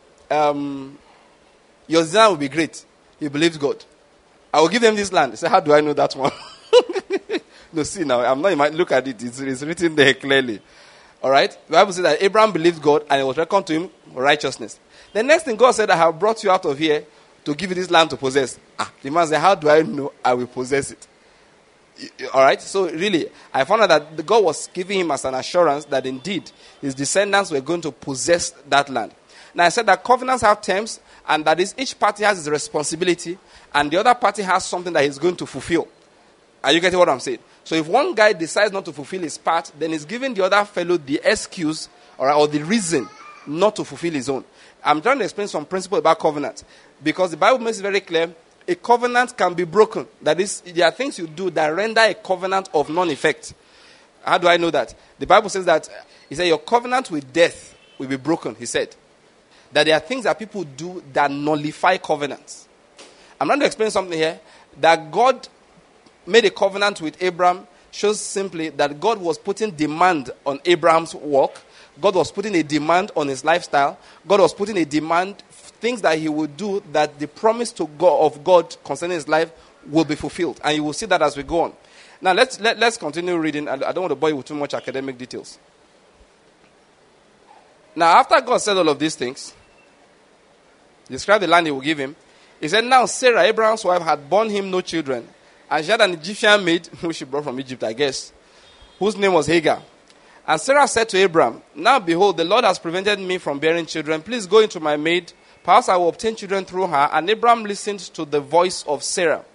your desire will be great. He believed God. I will give them this land. He said, how do I know that one? No, see now, I'm not, look at it. It's written there clearly. All right? The Bible says that Abraham believed God and it was reckoned to him righteousness. The next thing God said, I have brought you out of here to give you this land to possess. The man said, how do I know I will possess it? All right? So really, I found out that God was giving him as an assurance that indeed his descendants were going to possess that land. Now I said that covenants have terms, and that is each party has its responsibility, and the other party has something that he's going to fulfill. Are you getting what I'm saying? So if one guy decides not to fulfill his part, then he's giving the other fellow the excuse or the reason not to fulfill his own. I'm trying to explain some principle about covenant, because the Bible makes it very clear, a covenant can be broken. That is, there are things you do that render a covenant of non-effect. How do I know that? The Bible says that, he said, your covenant with death will be broken, he said. That there are things that people do that nullify covenants. I'm trying to explain something here. That God made a covenant with Abraham shows simply that God was putting demand on Abraham's work. God was putting a demand on his lifestyle. God was putting a demand, things that he would do that the promise to God of God concerning his life will be fulfilled. And you will see that as we go on. Now let's continue reading. I don't want to bore you with too much academic details. Now after God said all of these things, described the land he will give him, he said, now Sarah, Abraham's wife, had borne him no children. And she had an Egyptian maid, who she brought from Egypt, I guess, whose name was Hagar. And Sarah said to Abraham, now behold, the Lord has prevented me from bearing children. Please go into my maid. Perhaps I will obtain children through her. And Abraham listened to the voice of Sarah.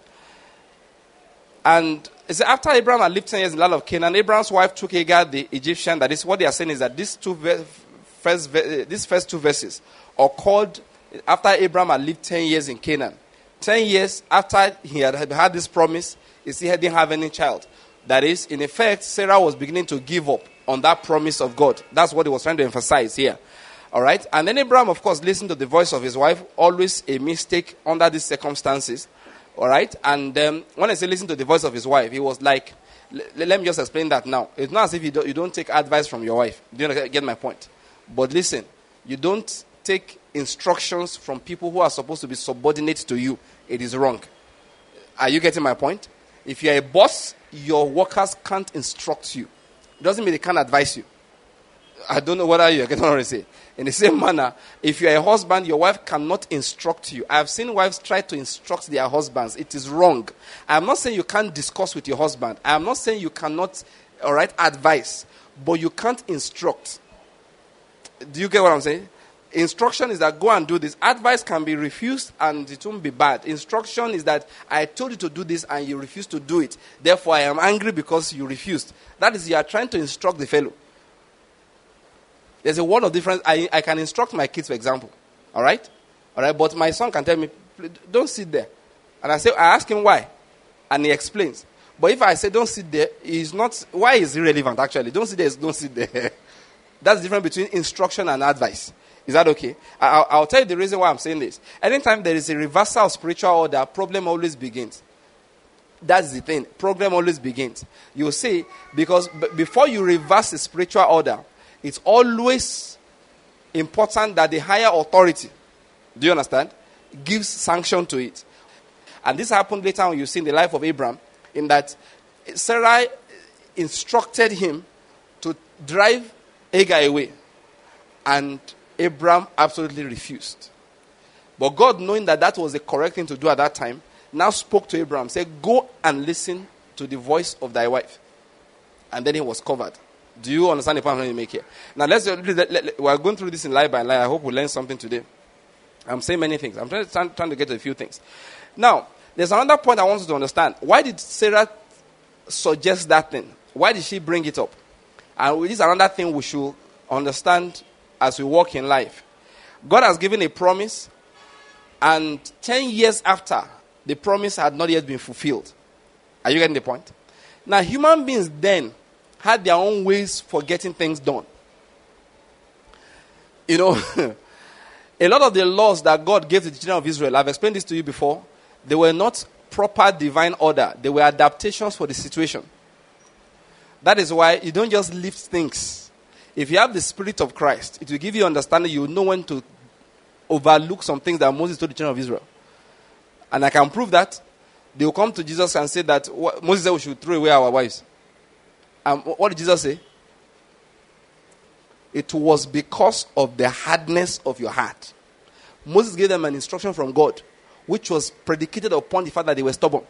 And it said, after Abraham had lived 10 years in the land of Canaan, Abraham's wife took Hagar, the Egyptian. That is, what they are saying is that these two these first two verses occurred after Abraham had lived 10 years in Canaan. 10 years after he had this promise, he still didn't have any child. That is, in effect, Sarah was beginning to give up on that promise of God. That's what he was trying to emphasize here. All right? And then Abraham, of course, listened to the voice of his wife. Always a mistake under these circumstances. All right? And when I say listen to the voice of his wife, he was like, let me just explain that now. It's not as if you don't take advice from your wife. Do you get my point? But listen, you don't take instructions from people who are supposed to be subordinate to you. It is wrong. Are you getting my point? If you're a boss, your workers can't instruct you. It doesn't mean they can't advise you. I don't know whether you're getting what I say. In the same manner, if you're a husband, your wife cannot instruct you. I've seen wives try to instruct their husbands. It is wrong. I'm not saying you can't discuss with your husband. I'm not saying you cannot, advise. But you can't instruct. Do you get what I'm saying? Instruction is that go and do this. Advice can be refused and it won't be bad. Instruction is that I told you to do this and you refused to do it. Therefore, I am angry because you refused. That is, you are trying to instruct the fellow. There's a world of difference. I can instruct my kids, for example. All right? But my son can tell me, don't sit there. And I ask him why. And he explains. But if I say don't sit there, why is irrelevant actually? Don't sit there, don't sit there. That's the difference between instruction and advice. Is that okay? I'll tell you the reason why I'm saying this. Anytime there is a reversal of spiritual order, problem always begins. That's the thing. Problem always begins. You'll see, because before you reverse the spiritual order, it's always important that the higher authority, do you understand, gives sanction to it. And this happened later on, you see in the life of Abraham, in that Sarah instructed him to drive Hagar away. And Abraham absolutely refused. But God, knowing that was the correct thing to do at that time, now spoke to Abraham, said, go and listen to the voice of thy wife. And then he was covered. Do you understand the point I'm trying to make here? Now, we are going through this in line by line. I hope we learn something today. I'm saying many things. I'm trying to get to a few things. Now, there's another point I want you to understand. Why did Sarah suggest that thing? Why did she bring it up? And this is another thing we should understand as we walk in life. God has given a promise, and 10 years after, the promise had not yet been fulfilled. Are you getting the point? Now, human beings then had their own ways for getting things done. You know, a lot of the laws that God gave to the children of Israel, I've explained this to you before, they were not proper divine order. They were adaptations for the situation. That is why you don't just lift things. If you have the Spirit of Christ, it will give you understanding. You will know when to overlook some things that Moses told the children of Israel. And I can prove that. They will come to Jesus and say that Moses said we should throw away our wives. What did Jesus say? It was because of the hardness of your heart. Moses gave them an instruction from God, which was predicated upon the fact that they were stubborn.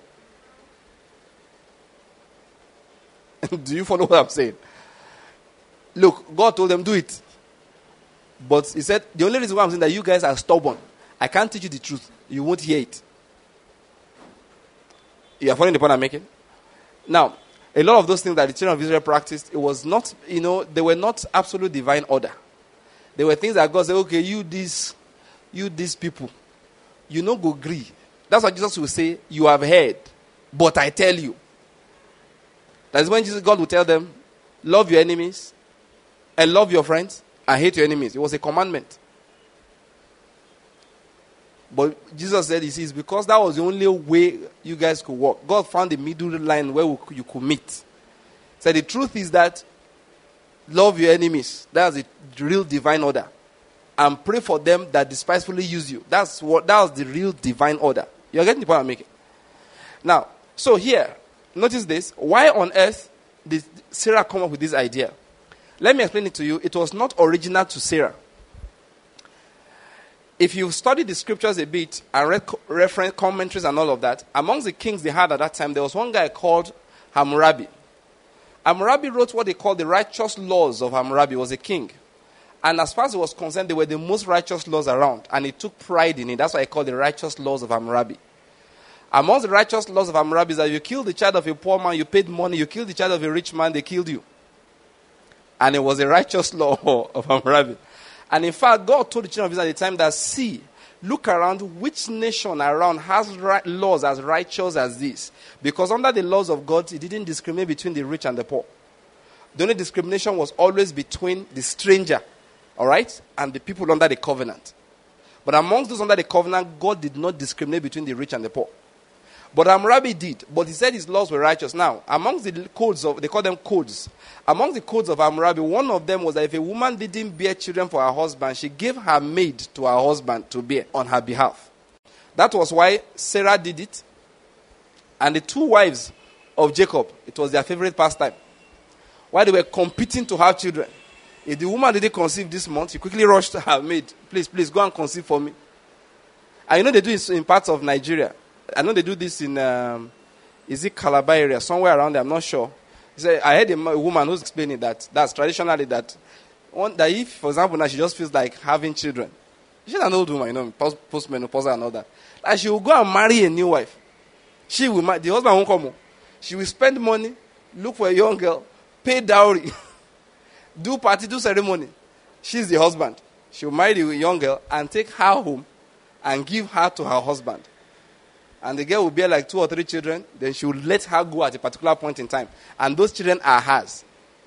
Do you follow what I'm saying? Look, God told them, do it. But he said, the only reason why I'm saying that you guys are stubborn, I can't teach you the truth. You won't hear it. You are following the point I'm making? Now, a lot of those things that the children of Israel practiced, it was not, they were not absolute divine order. They were things that God said, okay, you these people, you no go agree. That's what Jesus will say, you have heard, but I tell you. That's when God will tell them, love your enemies, and love your friends, and hate your enemies. It was a commandment. But Jesus said, you see, it's because that was the only way you guys could walk. God found the middle line where you could meet. So the truth is that love your enemies. That's the real divine order. And pray for them that despisefully use you. That was the real divine order. You're getting the point I'm making. Now, so here, notice this. Why on earth did Sarah come up with this idea? Let me explain it to you. It was not original to Sarah. If you study the scriptures a bit and read reference commentaries and all of that, amongst the kings they had at that time, there was one guy called Hammurabi. Hammurabi wrote what they called the righteous laws of Hammurabi. He was a king. And as far as he was concerned, they were the most righteous laws around. And he took pride in it. That's why he called the righteous laws of Hammurabi. Amongst the righteous laws of Hammurabi is that you killed the child of a poor man, you paid money. You killed the child of a rich man, they killed you. And it was a righteous law of Hammurabi. And in fact, God told the children of Israel at the time that, see, look around, which nation around has laws as righteous as this? Because under the laws of God, it didn't discriminate between the rich and the poor. The only discrimination was always between the stranger, all right, and the people under the covenant. But amongst those under the covenant, God did not discriminate between the rich and the poor. But Hammurabi did. But he said his laws were righteous. Now, amongst the codes of, they call them codes. Among the codes of Hammurabi, one of them was that if a woman didn't bear children for her husband, she gave her maid to her husband to bear on her behalf. That was why Sarah did it. And the two wives of Jacob, it was their favorite pastime. While they were competing to have children. If the woman didn't conceive this month, she quickly rushed to her maid. Please, go and conceive for me. And you know they do it in parts of Nigeria. I know they do this in, is it Calabar area? Somewhere around there, I'm not sure. He said, I heard a woman who's explaining that's traditionally that if, for example, now she just feels like having children. She's an old woman, postmenopause and all that. Like she will go and marry a new wife. The husband won't come home. She will spend money, look for a young girl, pay dowry, do party, do ceremony. She's the husband. She will marry the young girl and take her home and give her to her husband. And the girl will bear like 2 or 3 children. Then she will let her go at a particular point in time. And those children are hers.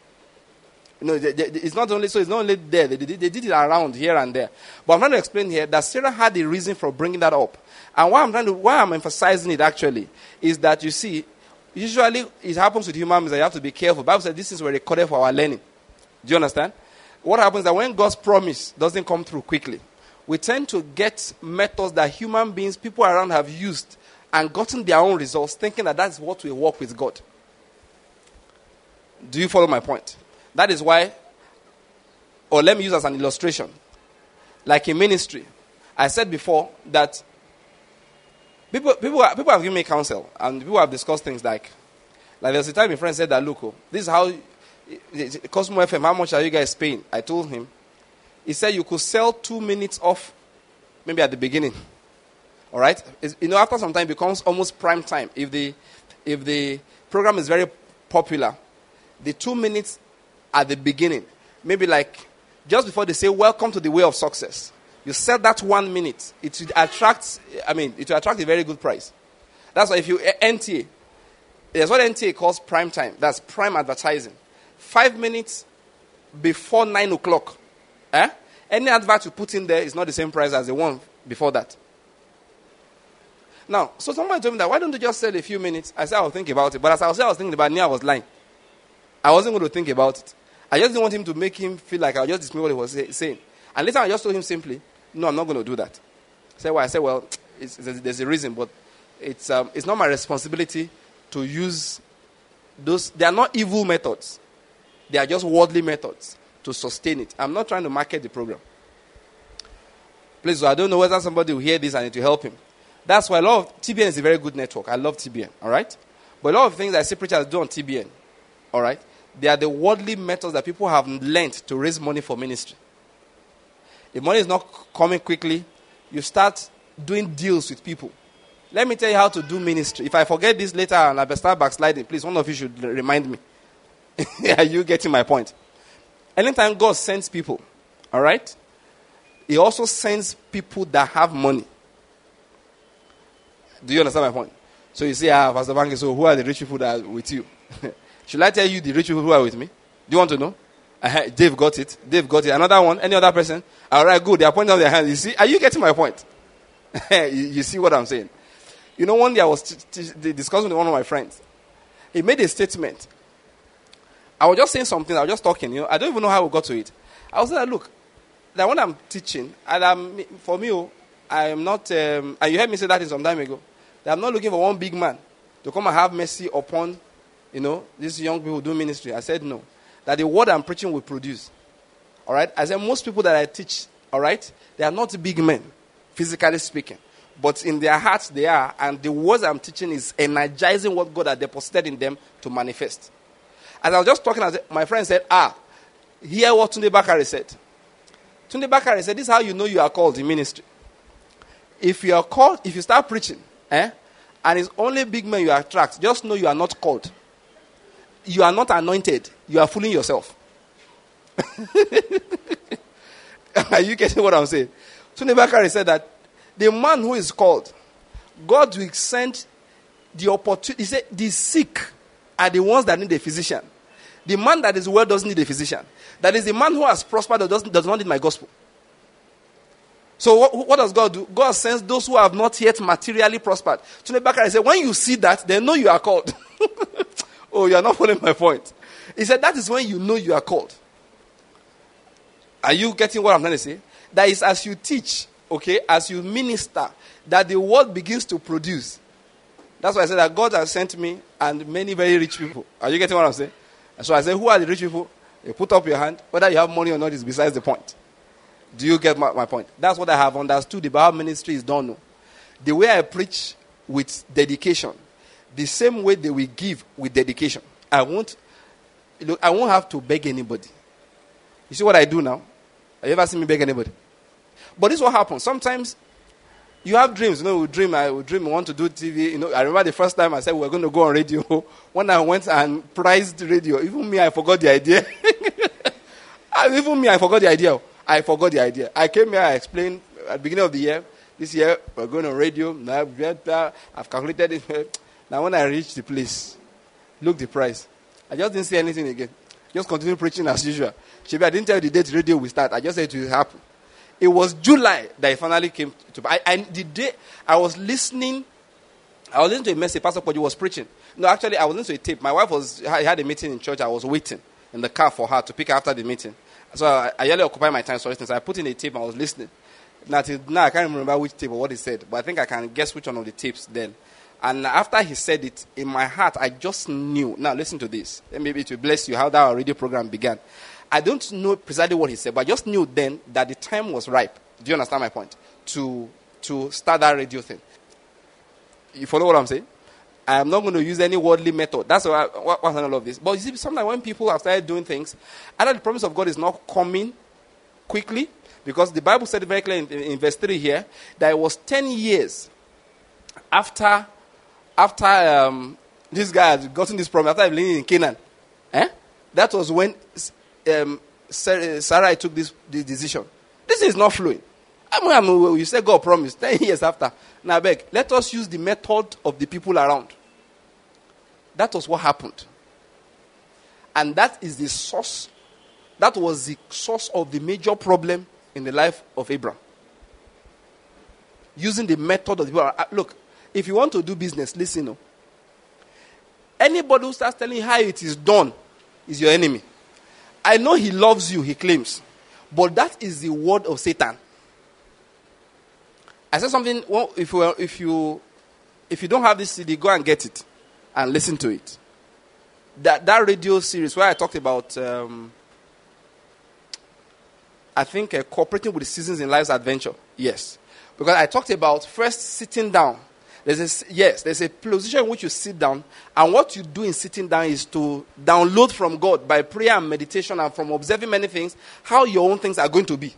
It's not only there. They did it around here and there. But I'm trying to explain here that Sarah had a reason for bringing that up. And why I'm emphasizing it actually is that you see, usually it happens with human beings that you have to be careful. The Bible says these things were recorded for our learning. Do you understand? What happens is that when God's promise doesn't come through quickly, we tend to get methods that human beings, people around have used and gotten their own results, thinking that that's what will work with God. Do you follow my point? That is why, or let me use as an illustration. Like in ministry, I said before that people have given me counsel, and people have discussed things like there's a time a friend said that, look, this is how, Cosmo FM, how much are you guys paying? I told him. He said you could sell 2 minutes off, maybe at the beginning. All right? After some time, it becomes almost prime time. If the program is very popular, the 2 minutes at the beginning, maybe like just before they say, welcome to the way of success, you sell that 1 minute. It will attract a very good price. That's why if you NTA, there's what NTA calls prime time. That's prime advertising. 5 minutes before 9 o'clock. Any advert you put in there is not the same price as the one before that. Now, so somebody told me that, why don't you just sell a few minutes? I said, I'll think about it. But as I was thinking about it, I was lying. I wasn't going to think about it. I just didn't want him to make him feel like I just dismissed what he was saying. And later I just told him simply, no, I'm not going to do that. I said, well, there's a reason, but it's not my responsibility to use those. They are not evil methods. They are just worldly methods to sustain it. I'm not trying to market the program. Please, so I don't know whether somebody will hear this and it will help him. That's why TBN is a very good network. I love TBN, all right? But a lot of things I see preachers do on TBN, all right, they are the worldly methods that people have learned to raise money for ministry. If money is not coming quickly, you start doing deals with people. Let me tell you how to do ministry. If I forget this later and I start backsliding, please, one of you should remind me. Are you getting my point? Anytime God sends people, all right, He also sends people that have money. Do you understand my point? So you say, Pastor Banky, so who are the rich people that are with you? Should I tell you the rich people who are with me? Do you want to know? Dave got it. Another one? Any other person? All right, good. They are pointing out their hands. You see? Are you getting my point? you see what I'm saying? One day I was discussing with one of my friends. He made a statement. I was just saying something. I was just talking. I don't even know how we got to it. I was like, look, that when I'm teaching, and for me, I am not, and you heard me say that some time ago, that I'm not looking for one big man to come and have mercy upon, these young people who do ministry. I said no. That the word I'm preaching will produce. All right? I said most people that I teach, all right, they are not big men, physically speaking. But in their hearts they are, and the words I'm teaching is energizing what God has deposited in them to manifest. As I was just talking, my friend said, hear what Tunde Bakare said. Tunde Bakare said, this is how you know you are called in ministry. If you are called, if you start preaching, and it's only big men you attract, just know you are not called. You are not anointed. You are fooling yourself. Are you getting what I'm saying? Tunde Bakari said that the man who is called, God will send the opportunity. He said the sick are the ones that need a physician. The man that is well doesn't need a physician. That is the man who has prospered that does not need my gospel. So what does God do? God sends those who have not yet materially prospered. Tunde Bakari said, when you see that, then know you are called. Oh, you are not following my point. He said that is when you know you are called. Are you getting what I'm trying to say? That is as you teach, okay, as you minister, that the word begins to produce. That's why I said that God has sent me and many very rich people. Are you getting what I'm saying? And so I said, who are the rich people? You put up your hand. Whether you have money or not is besides the point. Do you get my point? That's what I have understood about how ministry is done. The way I preach with dedication, the same way they will give with dedication. I won't have to beg anybody. You see what I do now? Have you ever seen me beg anybody? But this is what happens. Sometimes you have dreams. We dream, I want to do TV. I remember the first time I said we're going to go on radio. When I went and priced radio, even me, I forgot the idea. I forgot the idea. I came here, I explained at the beginning of the year, this year, we're going on radio. Now, I've calculated it. Now, when I reached the place, look the price. I just didn't say anything again. Just continue preaching as usual. Shebi, I didn't tell you the date radio will start. I just said it will happen. It was July that it finally came to. The day I was listening to a message. Pastor Poju was preaching. No, actually, I was listening to a tape. My wife had a meeting in church. I was waiting in the car for her to pick her after the meeting. So I usually occupy my time. So I put in a tape and I was listening. Now I can't remember which tape or what he said, but I think I can guess which one of the tapes then. And after he said it, in my heart, I just knew. Now listen to this. And maybe it will bless you how that radio program began. I don't know precisely what he said, but I just knew then that the time was ripe. Do you understand my point? To start that radio thing. You follow what I'm saying? I am not going to use any worldly method. That's why I love this. But you see, sometimes when people have started doing things, either the promise of God is not coming quickly, because the Bible said very clearly in verse 3 here, that it was 10 years after this guy had gotten this promise, after living in Canaan. That was when Sarai took this decision. This is not flowing. You said God promised 10 years after. Now, beg, let us use the method of the people around. That was what happened. And that is the source. That was the source of the major problem in the life of Abraham. Using the method of the people. Look, if you want to do business, listen. Anybody who starts telling you how it is done is your enemy. I know he loves you, he claims. But that is the word of Satan. I said something, well, if you don't have this CD, go and get it and listen to it. That radio series where I talked about, I think, cooperating with the seasons in life's adventure. Yes. Because I talked about first sitting down. There's a position in which you sit down, and what you do in sitting down is to download from God by prayer and meditation and from observing many things, how your own things are going to be.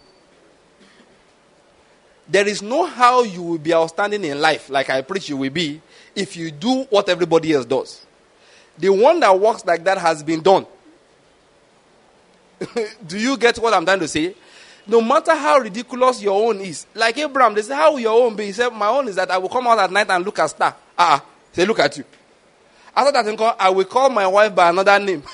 There is no how you will be outstanding in life, like I preach you will be, if you do what everybody else does. The one that works like that has been done. Do you get what I'm trying to say? No matter how ridiculous your own is. Like Abraham, they say, how will your own be? He said, my own is that I will come out at night and look at star. Say, look at you. After that, I will call my wife by another name.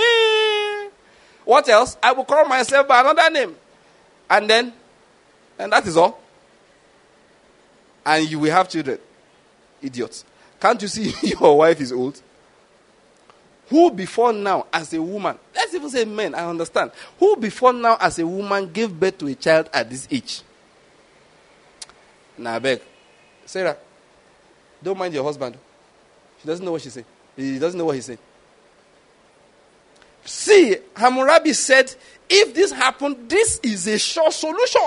What else? I will call myself by another name. And that is all. And you will have children. Idiots. Can't you see your wife is old? Who before now as a woman, let's even say men, I understand. Who before now as a woman gave birth to a child at this age? Now I beg. Sarah, don't mind your husband. She doesn't know what she's saying. He doesn't know what he's saying. See, Hammurabi said, if this happened, this is a sure solution.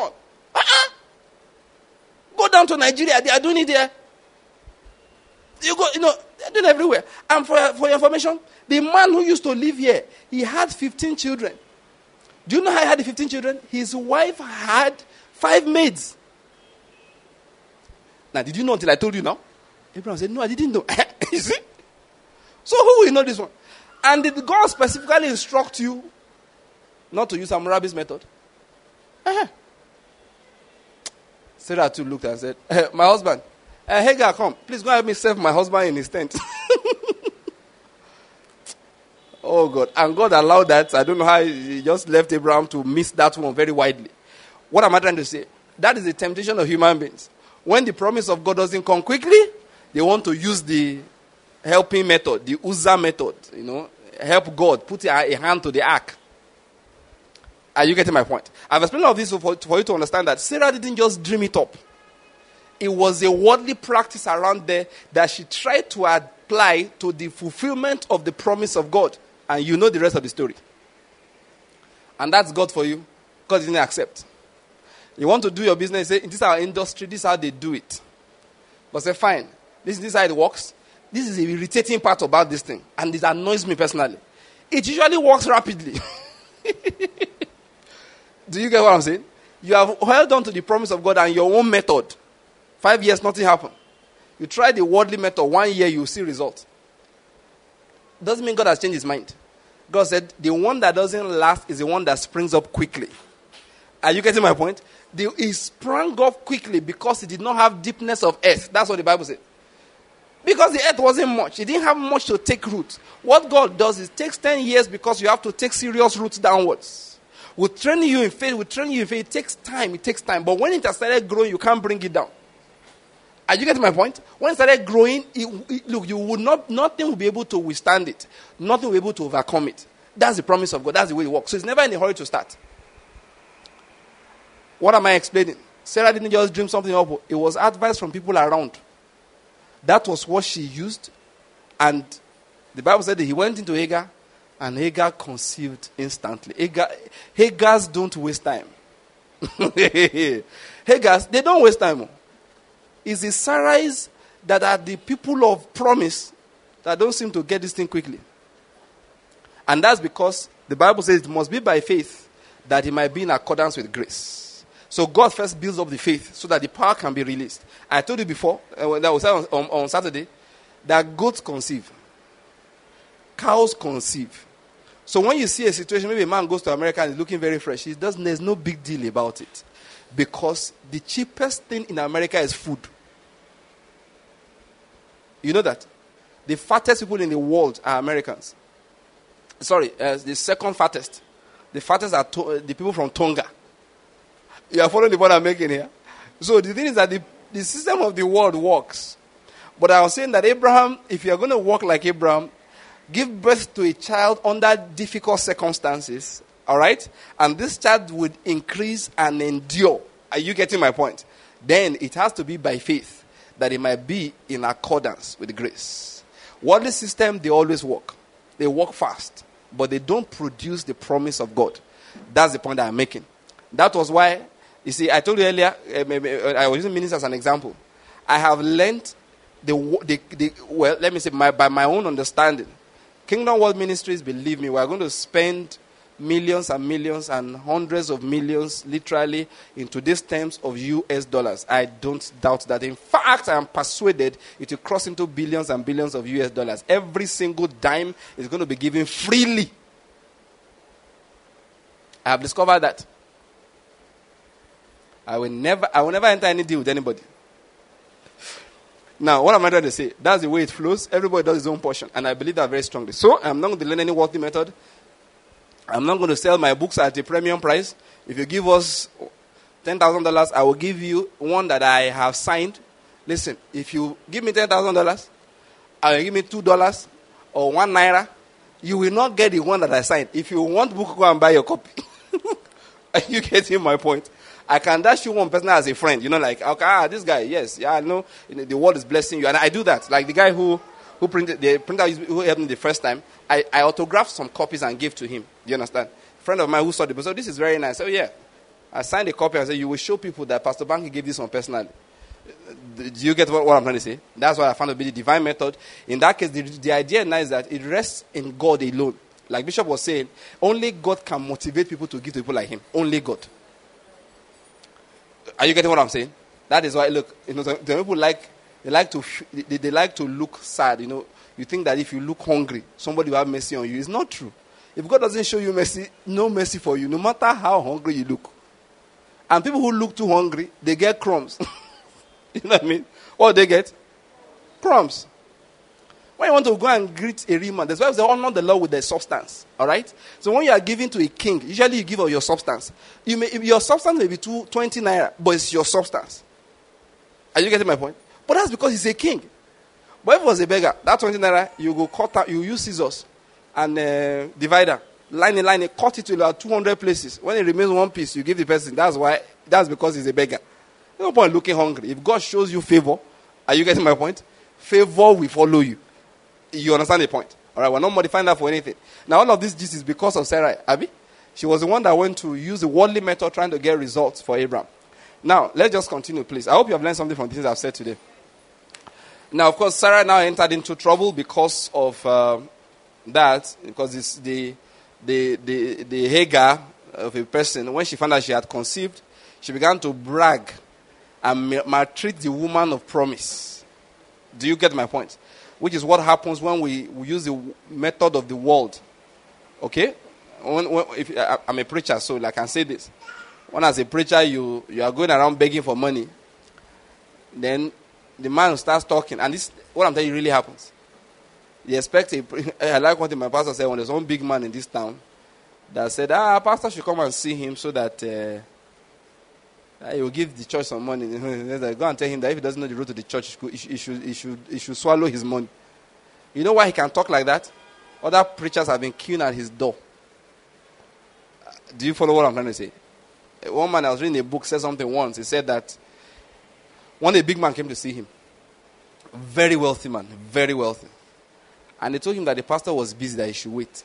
Go down to Nigeria, they are doing it there. You go, they're doing it everywhere. And for your information, the man who used to live here, he had 15 children. Do you know how he had the 15 children? His wife had 5 maids. Now, did you know until I told you now? Abraham said, no, I didn't know. You see? So who will know this one? And did God specifically instruct you not to use Hammurabi's method? Sarah too looked and said, my husband, Hagar, come. Please go help me serve my husband in his tent. Oh, God. And God allowed that. I don't know how he just left Abraham to miss that one very widely. What am I trying to say? That is the temptation of human beings. When the promise of God doesn't come quickly, they want to use the helping method, the Uzzah method, help God, put a hand to the ark. Are you getting my point? I've explained all of this for you to understand that Sarah didn't just dream it up. It was a worldly practice around there that she tried to apply to the fulfillment of the promise of God. And you know the rest of the story. And that's God for you. God didn't accept. You want to do your business, say, this is our industry, this is how they do it. But say, fine, this is how it works. This is the irritating part about this thing. And it annoys me personally. It usually works rapidly. Do you get what I'm saying? You have held on to the promise of God and your own method. 5 years, nothing happened. You try the worldly method, 1 year, you see results. Doesn't mean God has changed his mind. God said, the one that doesn't last is the one that springs up quickly. Are you getting my point? It sprang up quickly because it did not have deepness of earth. That's what the Bible said. Because the earth wasn't much. It didn't have much to take root. What God does is it takes 10 years because you have to take serious roots downwards. We'll train you in faith. It takes time. But when it has started growing, you can't bring it down. Are you getting my point? When it started growing, nothing will be able to withstand it. Nothing will be able to overcome it. That's the promise of God. That's the way it works. So it's never in a hurry to start. What am I explaining? Sarah didn't just dream something up. It was advice from people around. That was what she used. And the Bible said that he went into Hagar, and Hagar conceived instantly. Hagars don't waste time. Hagars, they don't waste time. It's the Sarais that are the people of promise that don't seem to get this thing quickly. And that's because the Bible says it must be by faith that it might be in accordance with grace. So God first builds up the faith so that the power can be released. I told you before, that was on Saturday, that goats conceive. Cows conceive. So when you see a situation, maybe a man goes to America and is looking very fresh, there's no big deal about it. Because the cheapest thing in America is food. You know that? The fattest people in the world are Americans. The second fattest. The fattest are the people from Tonga. You are following the point I'm making here? So the thing is that the system of the world works. But I was saying that Abraham, if you are going to walk like Abraham, give birth to a child under difficult circumstances, all right? And this child would increase and endure. Are you getting my point? Then it has to be by faith that it might be in accordance with grace. Worldly system, they always work. They work fast, but they don't produce the promise of God. That's the point that I'm making. That was why, you see, I told you earlier, I was using ministers as an example. I have learned by my own understanding, Kingdom World Ministries, believe me, we are going to spend millions and millions and hundreds of millions, literally, in today's terms of US dollars. I don't doubt that. In fact, I am persuaded it will cross into billions and billions of US dollars. Every single dime is going to be given freely. I have discovered that. I will never enter any deal with anybody. Now, what am I trying to say? That's the way it flows. Everybody does his own portion. And I believe that very strongly. So, I'm not going to learn any worldly method. I'm not going to sell my books at a premium price. If you give us $10,000, I will give you one that I have signed. Listen, if you give me $10,000, I will give me $2 or $1, you will not get the one that I signed. If you want book, go and buy your copy. Are you getting my point? I can dash you one person as a friend. Like, okay, this guy, yes. Yeah, I know the world is blessing you. And I do that. Like the guy who printed the printer who helped me the first time, I autographed some copies and gave to him. Do you understand? A friend of mine who saw the book, so this is very nice. So yeah, I signed a copy and said, you will show people that Pastor Banky gave this one personally. Do you get what I'm trying to say? That's what I found to be the divine method. In that case, the idea now is that it rests in God alone. Like Bishop was saying, only God can motivate people to give to people like him. Only God. Are you getting what I'm saying? That is why, look, the people they like to look sad. You think that if you look hungry, somebody will have mercy on you. It's not true. If God doesn't show you mercy, no mercy for you, no matter how hungry you look. And people who look too hungry, they get crumbs. You know what I mean? What do they get? Crumbs. When you want to go and greet a real man, that's why they honor the Lord with their substance. All right? So when you are giving to a king, usually you give of your substance. Your substance may be 20 naira, but it's your substance. Are you getting my point? But that's because he's a king. But if it was a beggar, that 20 naira, you go cut out, you use scissors and divider, line, cut it to about 200 places. When it remains one piece, you give the person. That's because he's a beggar. There's no point looking hungry. If God shows you favor, are you getting my point? Favor will follow you. You understand the point? All right, we're not modifying that for anything. Now, all of this is because of Sarah, Abby. She was the one that went to use the worldly method trying to get results for Abraham. Now, let's just continue, please. I hope you have learned something from the things I've said today. Now, of course, Sarah now entered into trouble because of that, because it's the Hagar of a person, when she found out she had conceived, she began to brag and maltreat the woman of promise. Do you get my point? Which is what happens when we use the method of the world. Okay? If I'm a preacher, so I can say this. When as a preacher, you are going around begging for money, then the man starts talking. And this, what I'm telling you, really happens. You expect I like what my pastor said when there's one big man in this town that said, pastor should come and see him so that he will give the church some money. Go and tell him that if he doesn't know the road to the church, he should swallow his money. You know why he can talk like that? Other preachers have been queuing at his door. Do you follow what I'm trying to say? One man I was reading a book said something once. He said that one day a big man came to see him. Very wealthy man, very wealthy. And they told him that the pastor was busy, that he should wait.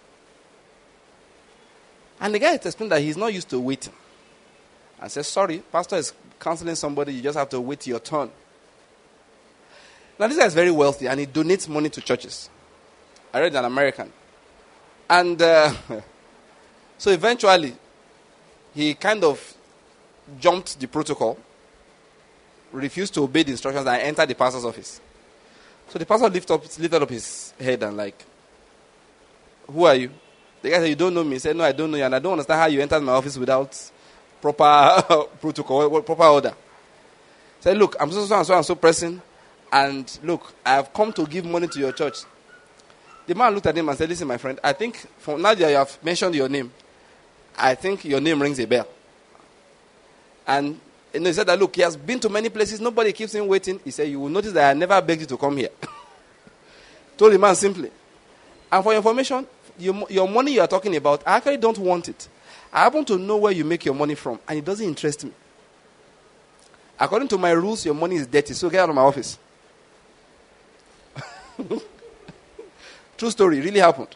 And the guy explained that he's not used to waiting. And said, sorry, pastor is counseling somebody, you just have to wait your turn. Now this guy is very wealthy and he donates money to churches. I read an American. And so eventually, he kind of jumped the protocol, refused to obey the instructions, and entered the pastor's office. So the pastor lifted up his head and like, who are you? The guy said, you don't know me. He said, no, I don't know you, and I don't understand how you entered my office without proper protocol, proper order. He said, look, I'm so pressing, and look, I have come to give money to your church. The man looked at him and said, listen, my friend, I think from now that you have mentioned your name, I think your name rings a bell. And he said that, look, he has been to many places, nobody keeps him waiting. He said, you will notice that I never begged you to come here. Told the man simply. And for your information, your money you are talking about, I actually don't want it. I happen to know where you make your money from, and it doesn't interest me. According to my rules, your money is dirty, so get out of my office. True story, really happened.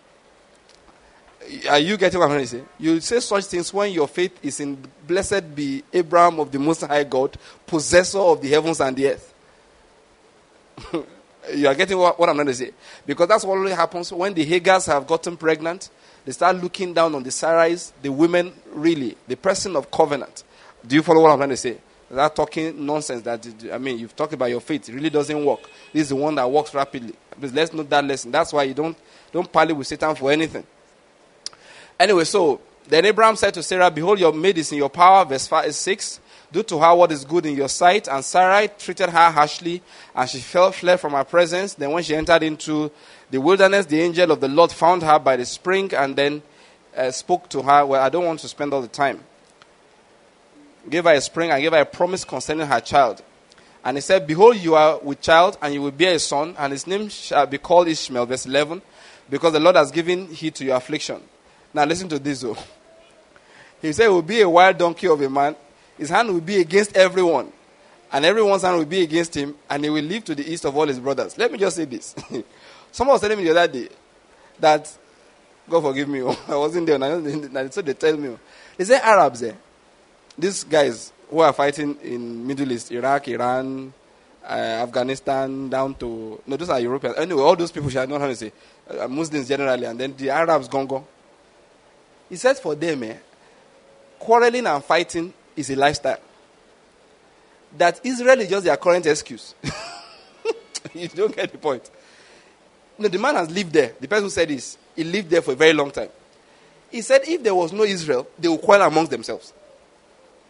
Are you getting what I'm trying to say? You say such things when your faith is in blessed be Abraham of the Most High God, possessor of the heavens and the earth. You are getting what I'm trying to say? Because that's what really happens when the Hagars have gotten pregnant. They start looking down on the Sarais, the women, really, the person of covenant. Do you follow what I'm trying to say? They are talking nonsense. You've talked about your faith. It really doesn't work. This is the one that works rapidly. Please, let's note that lesson. That's why you don't parley with Satan for anything. Anyway, so then Abraham said to Sarah, behold, your maid is in your power. Verse 6. Do to her what is good in your sight. And Sarai treated her harshly, and she fled from her presence. Then when she entered into the wilderness, the angel of the Lord found her by the spring and then spoke to her. Well, I don't want to spend all the time. Gave her a spring and gave her a promise concerning her child. And he said, behold, you are with child, and you will bear a son, and his name shall be called Ishmael. Verse 11. Because the Lord has given heed to your affliction. Now listen to this though. He said, he will be a wild donkey of a man. His hand will be against everyone, and everyone's hand will be against him, and he will live to the east of all his brothers. Let me just say this. Someone was telling me the other day that, God forgive me, I wasn't there, and so they tell me, they say Arabs there, these guys who are fighting in Middle East, Iraq, Iran, Afghanistan, down to, no, those are Europeans. Anyway, all those people, I don't know how to say, Muslims generally, and then the Arabs, Gongo. He says for them, quarreling and fighting is a lifestyle. That Israel is just their current excuse. You don't get the point. No, the man has lived there. The person who said this, he lived there for a very long time. He said if there was no Israel, they would quarrel amongst themselves.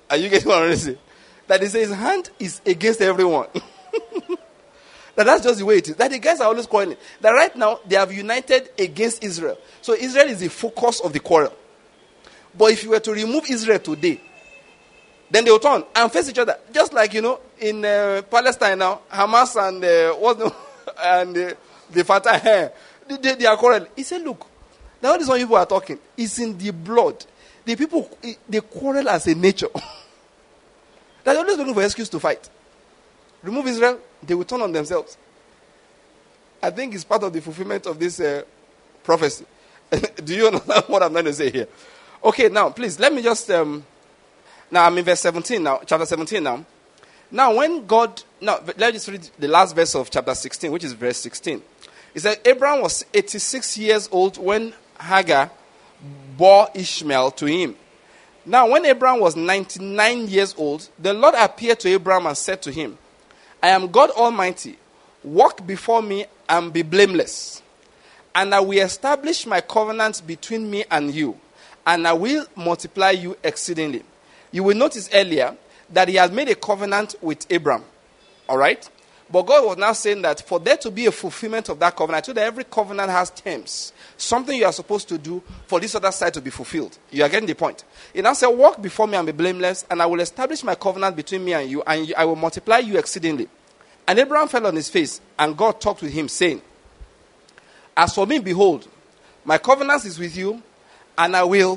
Are you getting what I'm saying? That he says his hand is against everyone. That's just the way it is. That the guys are always quarreling. That right now they have united against Israel. So Israel is the focus of the quarrel. But if you were to remove Israel today, then they will turn and face each other. Just like, in Palestine now, Hamas and the Fatah, they are quarreling. He said, look, now all these people are talking. It's in the blood. The people, they quarrel as a nature. They're always looking for an excuse to fight. Remove Israel, they will turn on themselves. I think it's part of the fulfillment of this prophecy. Do you understand what I'm trying to say here? Okay, now, please, let me just... now, I'm in verse 17 now, chapter 17 now. Now, let's just read the last verse of chapter 16, which is verse 16. It said, Abraham was 86 years old when Hagar bore Ishmael to him. Now, when Abraham was 99 years old, the Lord appeared to Abraham and said to him, I am God Almighty. Walk before me and be blameless. And I will establish my covenant between me and you, and I will multiply you exceedingly. You will notice earlier that he has made a covenant with Abraham. All right? But God was now saying that for there to be a fulfillment of that covenant, so that every covenant has terms. Something you are supposed to do for this other side to be fulfilled. You are getting the point. He now said, walk before me and be blameless, and I will establish my covenant between me and I will multiply you exceedingly. And Abraham fell on his face, and God talked with him, saying, as for me, behold, my covenant is with you, and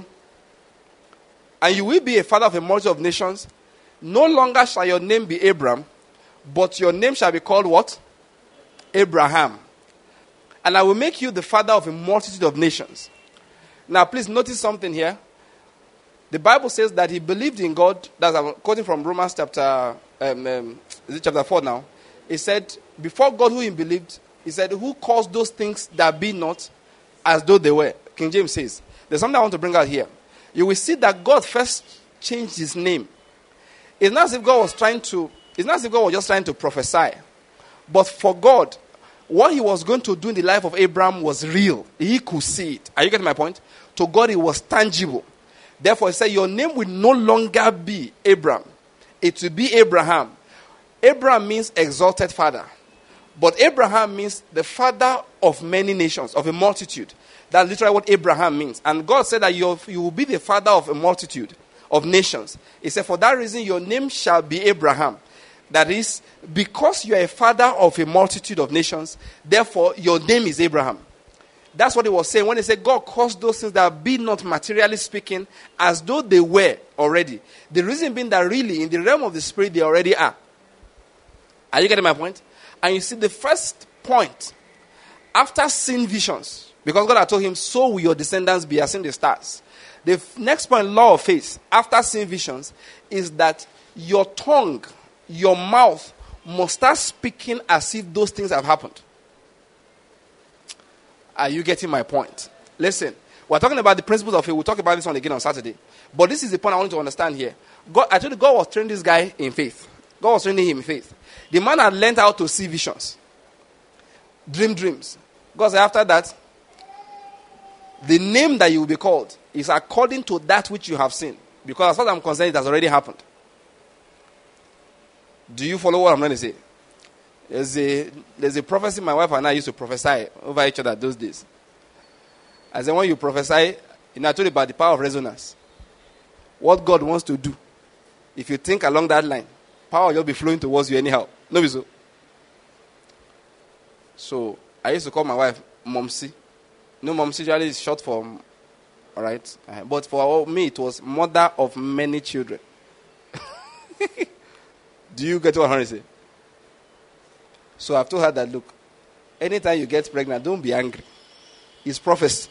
you will be a father of a multitude of nations. No longer shall your name be Abram, but your name shall be called what? Abraham. And I will make you the father of a multitude of nations. Now, please notice something here. The Bible says that he believed in God. That's I'm quoting from Romans chapter 4 now. He said, before God who he believed, he said, who caused those things that be not as though they were? King James says. There's something I want to bring out here. You will see that God first changed his name. It's not as if God was just trying to prophesy. But for God, what he was going to do in the life of Abraham was real. He could see it. Are you getting my point? To God, it was tangible. Therefore, he said, your name will no longer be Abram. It will be Abraham. Abraham means exalted father. But Abraham means the father of many nations, of a multitude. That's literally what Abraham means. And God said that you will be the father of a multitude of nations. He said, for that reason, your name shall be Abraham. That is, because you are a father of a multitude of nations, therefore, your name is Abraham. That's what he was saying when he said, God caused those things that be not materially speaking as though they were already. The reason being that really, in the realm of the spirit, they already are. Are you getting my point? And you see the first point, after seeing visions, because God had told him, so will your descendants be as in the stars. The next point, law of faith, after seeing visions, is that your tongue, your mouth, must start speaking as if those things have happened. Are you getting my point? Listen, we're talking about the principles of faith. We'll talk about this one again on Saturday. But this is the point I want you to understand here. God was training this guy in faith. God was training him in faith. The man had learned how to see visions. Dreams. God said after that, the name that you will be called is according to that which you have seen. Because as far as I'm concerned, it has already happened. Do you follow what I'm trying to say? There's a prophecy my wife and I used to prophesy over each other those days. I said, when you prophesy, I told you about the power of resonance. What God wants to do, if you think along that line, power will be flowing towards you anyhow. No, so. So, I used to call my wife Momsi. No, Momsi usually is short for, all right? But for me, it was mother of many children. Do you get what I'm trying to say? So I've told her that, look, anytime you get pregnant, don't be angry. It's prophecy.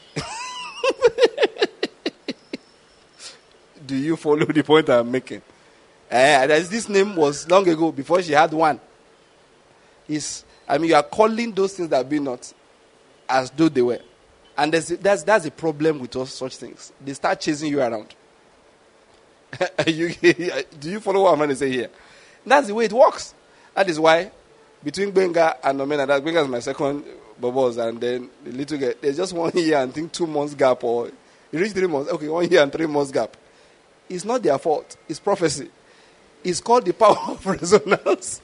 Do you follow the point I'm making? This name was long ago, before she had one. You are calling those things that be not as though they were. And that's a problem with all such things. They start chasing you around. Do you follow what I'm trying to say here? That's the way it works. That is why between Benga and Nomena, that Benga is my second bubbles, and then the little girl, there's just 1 year and 2 months gap, or you reach 3 months. Okay, 1 year and 3 months gap. It's not their fault. It's prophecy. It's called the power of resonance.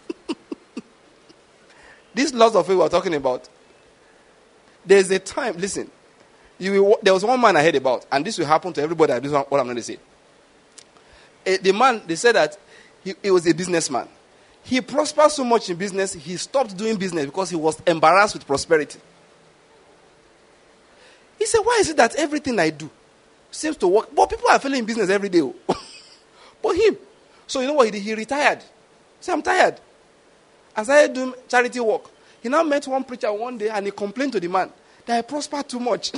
These laws of faith we're talking about, there's a time, listen, there was one man I heard about, and this will happen to everybody. This is what I'm going to say. The man, they said that he was a businessman. He prospered so much in business, he stopped doing business because he was embarrassed with prosperity. He said, why is it that everything I do seems to work? But people are failing in business every day. But him. So you know what he did? He retired. He said, I'm tired. I started doing charity work. He now met one preacher one day and he complained to the man that I prospered too much.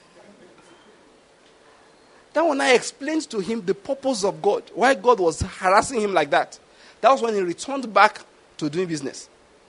Then when I explained to him the purpose of God, why God was harassing him like that, that was when he returned back to doing business.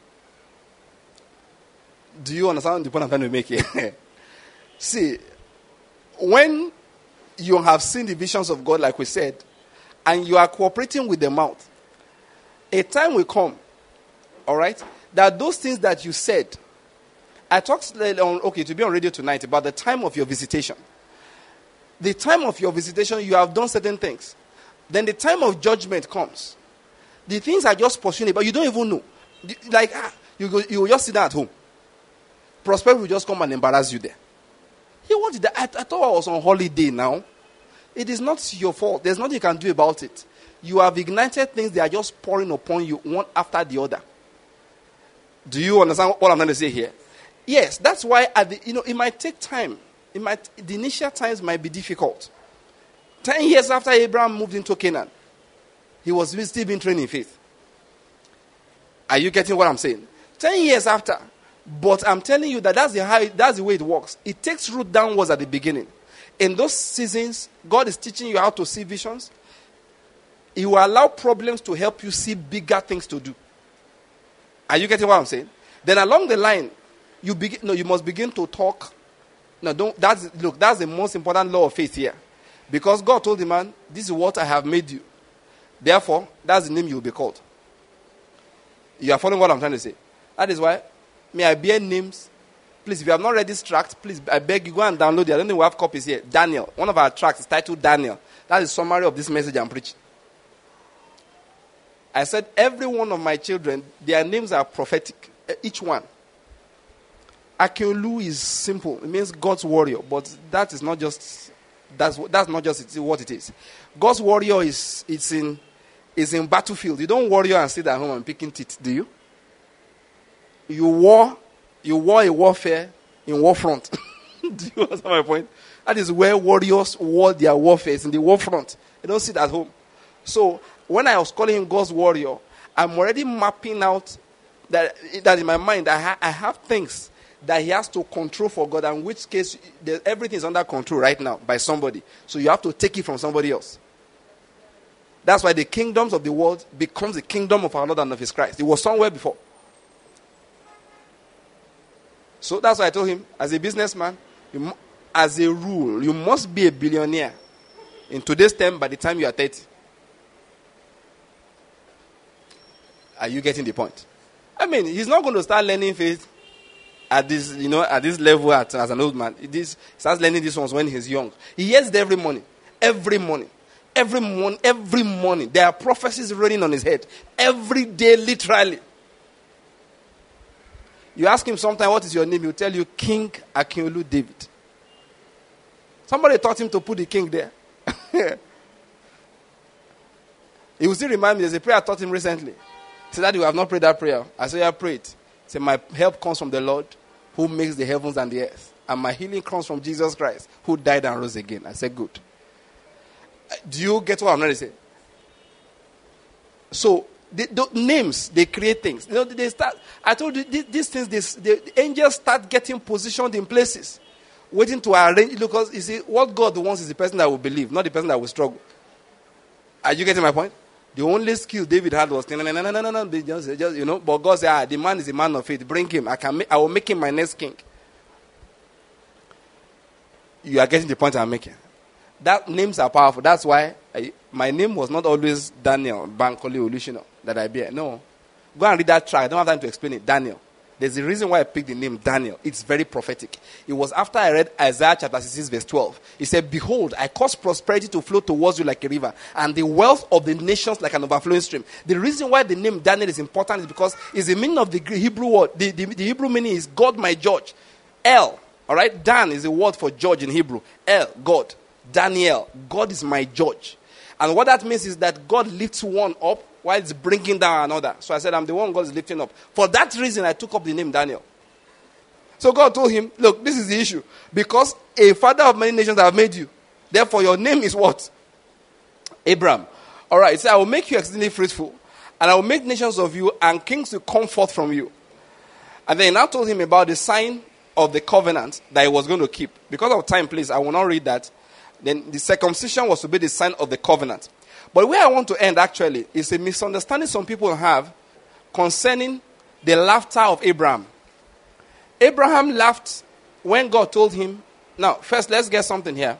Do you understand the point I'm trying to make here? See, when you have seen the visions of God, like we said, and you are cooperating with the mouth, a time will come, all right, that those things that you said, I talked to be on radio tonight about the time of your visitation. The time of your visitation, you have done certain things. Then the time of judgment comes. The things are just pursuing, but you don't even know. Like, you will just sit down at home. Prosperity will just come and embarrass you there. I thought I was on holiday now. It is not your fault. There's nothing you can do about it. You have ignited things that are just pouring upon you one after the other. Do you understand what I'm trying to say here? Yes, that's why it might take time. The initial times might be difficult. 10 years after Abraham moved into Canaan, he was still being trained in faith. Are you getting what I'm saying? 10 years after. But I'm telling you that that's the way it works. It takes root downwards at the beginning. In those seasons, God is teaching you how to see visions. He will allow problems to help you see bigger things to do. Are you getting what I'm saying? Then along the line, you must begin to talk. That's the most important law of faith here. Because God told the man, this is what I have made you. Therefore, that's the name you will be called. You are following what I'm trying to say? That is why, may I bear names? Please, if you have not read this tract, please, I beg you, go and download it. I don't think we have copies here. Daniel. One of our tracts is titled Daniel. That is a summary of this message I'm preaching. I said, every one of my children, their names are prophetic. Each one. Akinolu is simple. It means God's warrior. But that is not just, that's not just what it is. God's warrior is in battlefield. You don't warrior and sit at home and picking teeth, do you? You war a warfare in war front. Do you understand my point? That is where warriors war their warfare. It's in the war front. They don't sit at home. So when I was calling him God's warrior, I'm already mapping out that in my mind I have things that he has to control for God, and in which case everything is under control right now by somebody. So you have to take it from somebody else. That's why the kingdoms of the world becomes the kingdom of our Lord and of his Christ. It was somewhere before. So that's why I told him, as a businessman, as a rule, you must be a billionaire in today's term by the time you are 30. Are you getting the point? I mean, he's not going to start learning faith at this level as an old man. He starts learning these ones when he's young. He hears it every morning. Every morning. There are prophecies raining on his head. Every day, literally. You ask him sometime, what is your name? He'll tell you, King Akinolu David. Somebody taught him to put the king there. He will still remind me, there's a prayer I taught him recently. He said, Daddy, you have not prayed that prayer. I said, I prayed. He said, my help comes from the Lord who makes the heavens and the earth. And my healing comes from Jesus Christ who died and rose again. I said, good. Do you get what I'm trying to say? So, the names, they create things. They start. I told you, these things, the angels start getting positioned in places, waiting to arrange. Because, you see, what God wants is the person that will believe, not the person that will struggle. Are you getting my point? The only skill David had was, no, but God said, the man is a man of faith. Bring him. I will make him my next king. You are getting the point I'm making. That names are powerful. That's why my name was not always Daniel Bankole Olushino that I bear. No. Go and read that track. I don't have time to explain it. Daniel. There's a reason why I picked the name Daniel. It's very prophetic. It was after I read Isaiah chapter 66 verse 12. He said, behold, I cause prosperity to flow towards you like a river, and the wealth of the nations like an overflowing stream. The reason why the name Daniel is important is because it's the meaning of the Hebrew word. The Hebrew meaning is God my judge. El, all right? Dan is a word for judge in Hebrew. El, God. Daniel, God is my judge. And what that means is that God lifts one up while it's bringing down another. So I said, I'm the one God is lifting up. For that reason, I took up the name Daniel. So God told him, look, this is the issue. Because a father of many nations I have made you. Therefore, your name is what? Abram. All right, so I will make you exceedingly fruitful. And I will make nations of you, and kings will come forth from you. And then he now told him about the sign of the covenant that he was going to keep. Because of time, please, I will not read that. Then the circumcision was to be the sign of the covenant. But where I want to end actually is a misunderstanding some people have concerning the laughter of Abraham. Abraham laughed when God told him. Now, first let's get something here.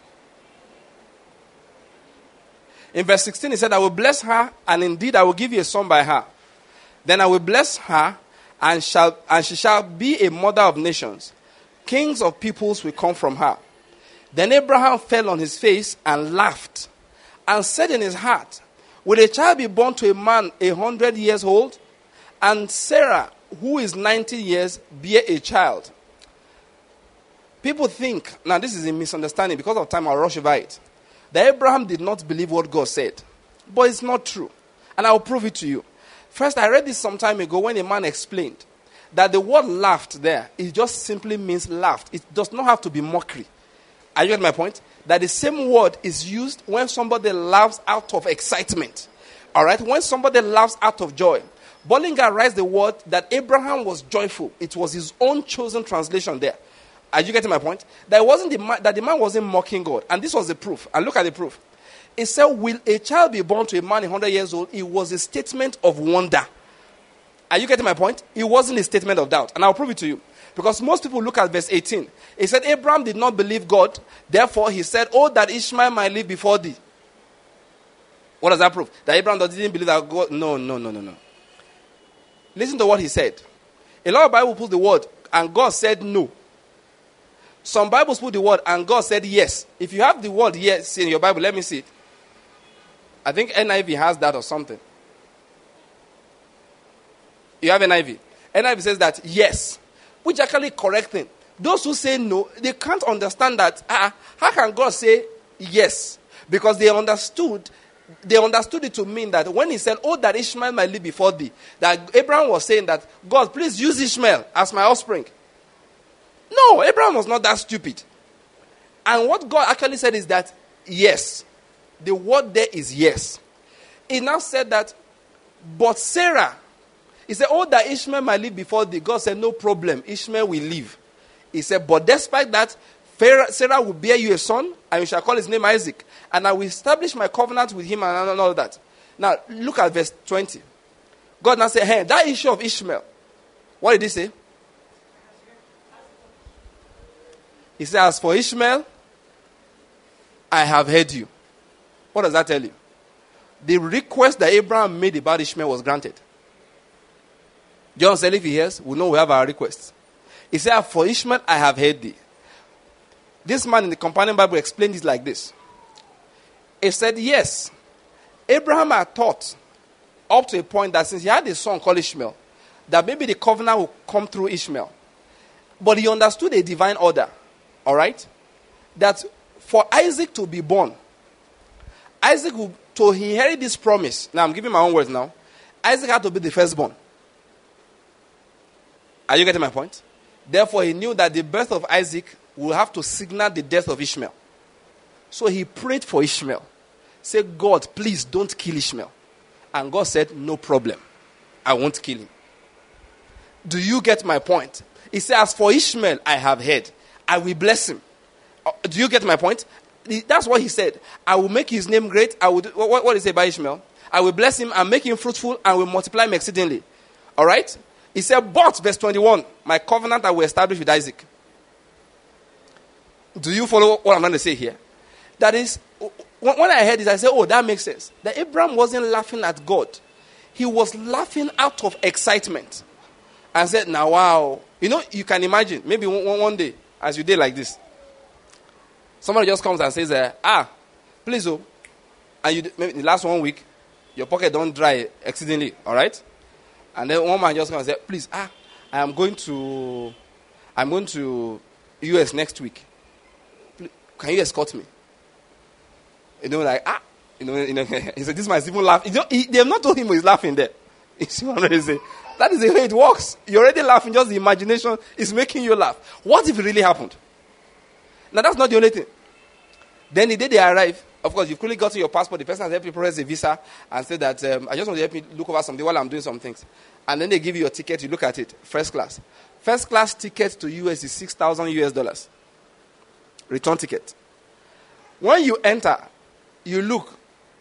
In verse 16 he said, I will bless her, and indeed I will give you a son by her. Then I will bless her, and she shall be a mother of nations. Kings of peoples will come from her. Then Abraham fell on his face and laughed, and said in his heart, will a child be born to a man 100 years old? And Sarah, who is 90 years, bear a child? People think, now this is a misunderstanding, because of time I'll rush over it, that Abraham did not believe what God said. But it's not true. And I'll prove it to you. First, I read this some time ago when a man explained that the word laughed there, it just simply means laughed. It does not have to be mockery. Are you getting my point? That the same word is used when somebody laughs out of excitement. All right? When somebody laughs out of joy. Bollinger writes the word that Abraham was joyful. It was his own chosen translation there. Are you getting my point? That it wasn't that the man wasn't mocking God. And this was the proof. And look at the proof. It said, will a child be born to a man 100 years old? It was a statement of wonder. Are you getting my point? It wasn't a statement of doubt. And I'll prove it to you. Because most people look at verse 18. It said, Abraham did not believe God. Therefore, he said, oh, that Ishmael might live before thee. What does that prove? That Abraham didn't believe that God... No. Listen to what he said. A lot of Bibles put the word, and God said no. Some Bibles put the word, and God said yes. If you have the word yes in your Bible, let me see it. I think NIV has that or something. You have NIV. NIV says that yes, which actually correcting. Those who say no, they can't understand that. How can God say yes? Because they understood it to mean that when he said, oh, that Ishmael might live before thee, that Abraham was saying that, God, please use Ishmael as my offspring. No, Abraham was not that stupid. And what God actually said is that, yes. The word there is yes. He now said that, but Sarah, he said, oh, that Ishmael might live before thee. God said, no problem, Ishmael will live. He said, but despite that, Sarah will bear you a son, and you shall call his name Isaac. And I will establish my covenant with him and all that. Now, look at verse 20. God now said, hey, that issue of Ishmael. What did he say? He said, as for Ishmael, I have heard you. What does that tell you? The request that Abraham made about Ishmael was granted. John said, if he hears, we know we have our requests. He said, for Ishmael, I have heard thee. This man in the Companion Bible explained it like this. He said, yes, Abraham had thought up to a point that since he had a son called Ishmael, that maybe the covenant will come through Ishmael. But he understood a divine order, all right? That for Isaac to be born, Isaac will, to inherit this promise. Now, I'm giving my own words now. Isaac had to be the firstborn. Are you getting my point? Therefore, he knew that the birth of Isaac will have to signal the death of Ishmael. So he prayed for Ishmael. Said, God, please don't kill Ishmael. And God said, no problem. I won't kill him. Do you get my point? He said, as for Ishmael, I have heard. I will bless him. Do you get my point? That's what he said. I will make his name great. I will. What did he say by Ishmael? I will bless him and make him fruitful and will multiply him exceedingly. All right? He said, but, verse 21, my covenant I will establish with Isaac. Do you follow what I'm going to say here? That is, when I heard this, I said, oh, that makes sense. That Abraham wasn't laughing at God. He was laughing out of excitement. and said, now wow. You can imagine, maybe one day, as you did like this, somebody just comes and says, please, and maybe the last 1 week, your pocket don't dry exceedingly, all right? And then one man just comes and says, please, I'm going to US next week. Please, can you escort me? He said, this man is even laughing. They have not told him he's laughing there. You see what I'm trying to say? That is the way it works. You're already laughing, just the imagination is making you laugh. What if it really happened? Now, that's not the only thing. Then the day they arrive, of course, you've quickly gotten your passport. The person has helped you process a visa and said that, I just want to help me look over something while I'm doing some things. And then they give you your ticket, you look at it, first class. First class ticket to US is $6,000 US. Return ticket. When you enter, you look,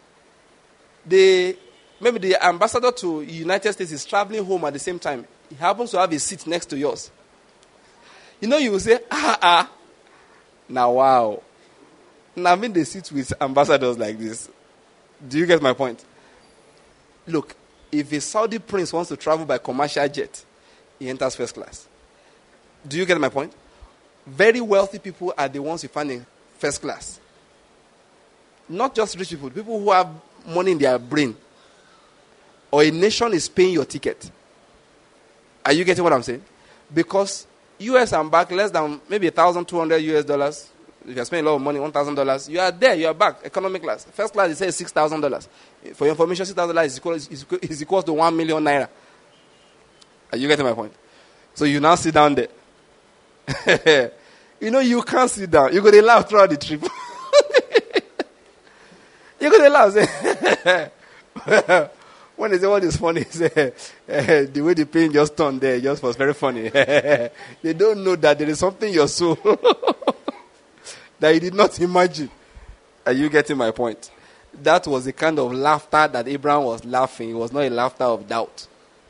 maybe the ambassador to the United States is traveling home at the same time. He happens to have a seat next to yours. You will say, now wow. Now I'm in the seat with ambassadors like this. Do you get my point? Look, if a Saudi prince wants to travel by commercial jet, he enters first class. Do you get my point? Very wealthy people are the ones you find in first class. Not just rich people, people who have money in their brain. Or a nation is paying your ticket. Are you getting what I'm saying? Because US and back less than maybe $1,200 US. If you're spending a lot of money, $1,000, you are there, you are back, economic class. First class, it says $6,000. For your information, $6,000 is equal to 1 million naira. Are you getting my point? So you now sit down there. You can't sit down. You're going to laugh throughout the trip. You're going to laugh. When they say what is funny, the way the pain just turned there, just was very funny. They don't know that there is something in your soul that you did not imagine. Are you getting my point? That was the kind of laughter that Abraham was laughing. It was not a laughter of doubt.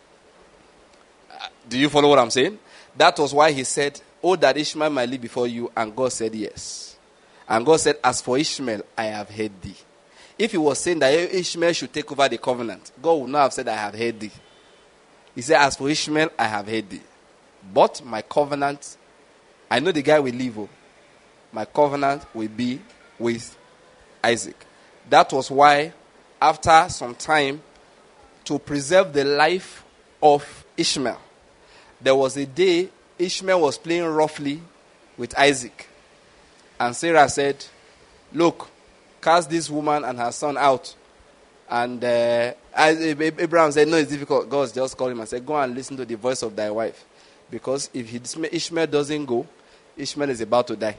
Do you follow what I'm saying? That was why he said, oh, that Ishmael might live before you. And God said, yes. And God said, as for Ishmael, I have heard thee. If he was saying that Ishmael should take over the covenant, God would not have said, I have heard thee. He said, as for Ishmael, I have heard thee. But my covenant, I know the guy will live. My covenant will be with Isaac. That was why, after some time, to preserve the life of Ishmael, there was a day Ishmael was playing roughly with Isaac. And Sarah said, look, cast this woman and her son out. And Abraham said, no, it's difficult. God just called him and said, go and listen to the voice of thy wife. Because if Ishmael doesn't go, Ishmael is about to die.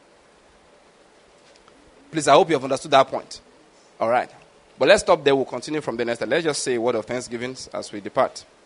Please, I hope you have understood that point. All right. But let's stop there. We'll continue from the next time. Let's just say a word of thanksgiving as we depart.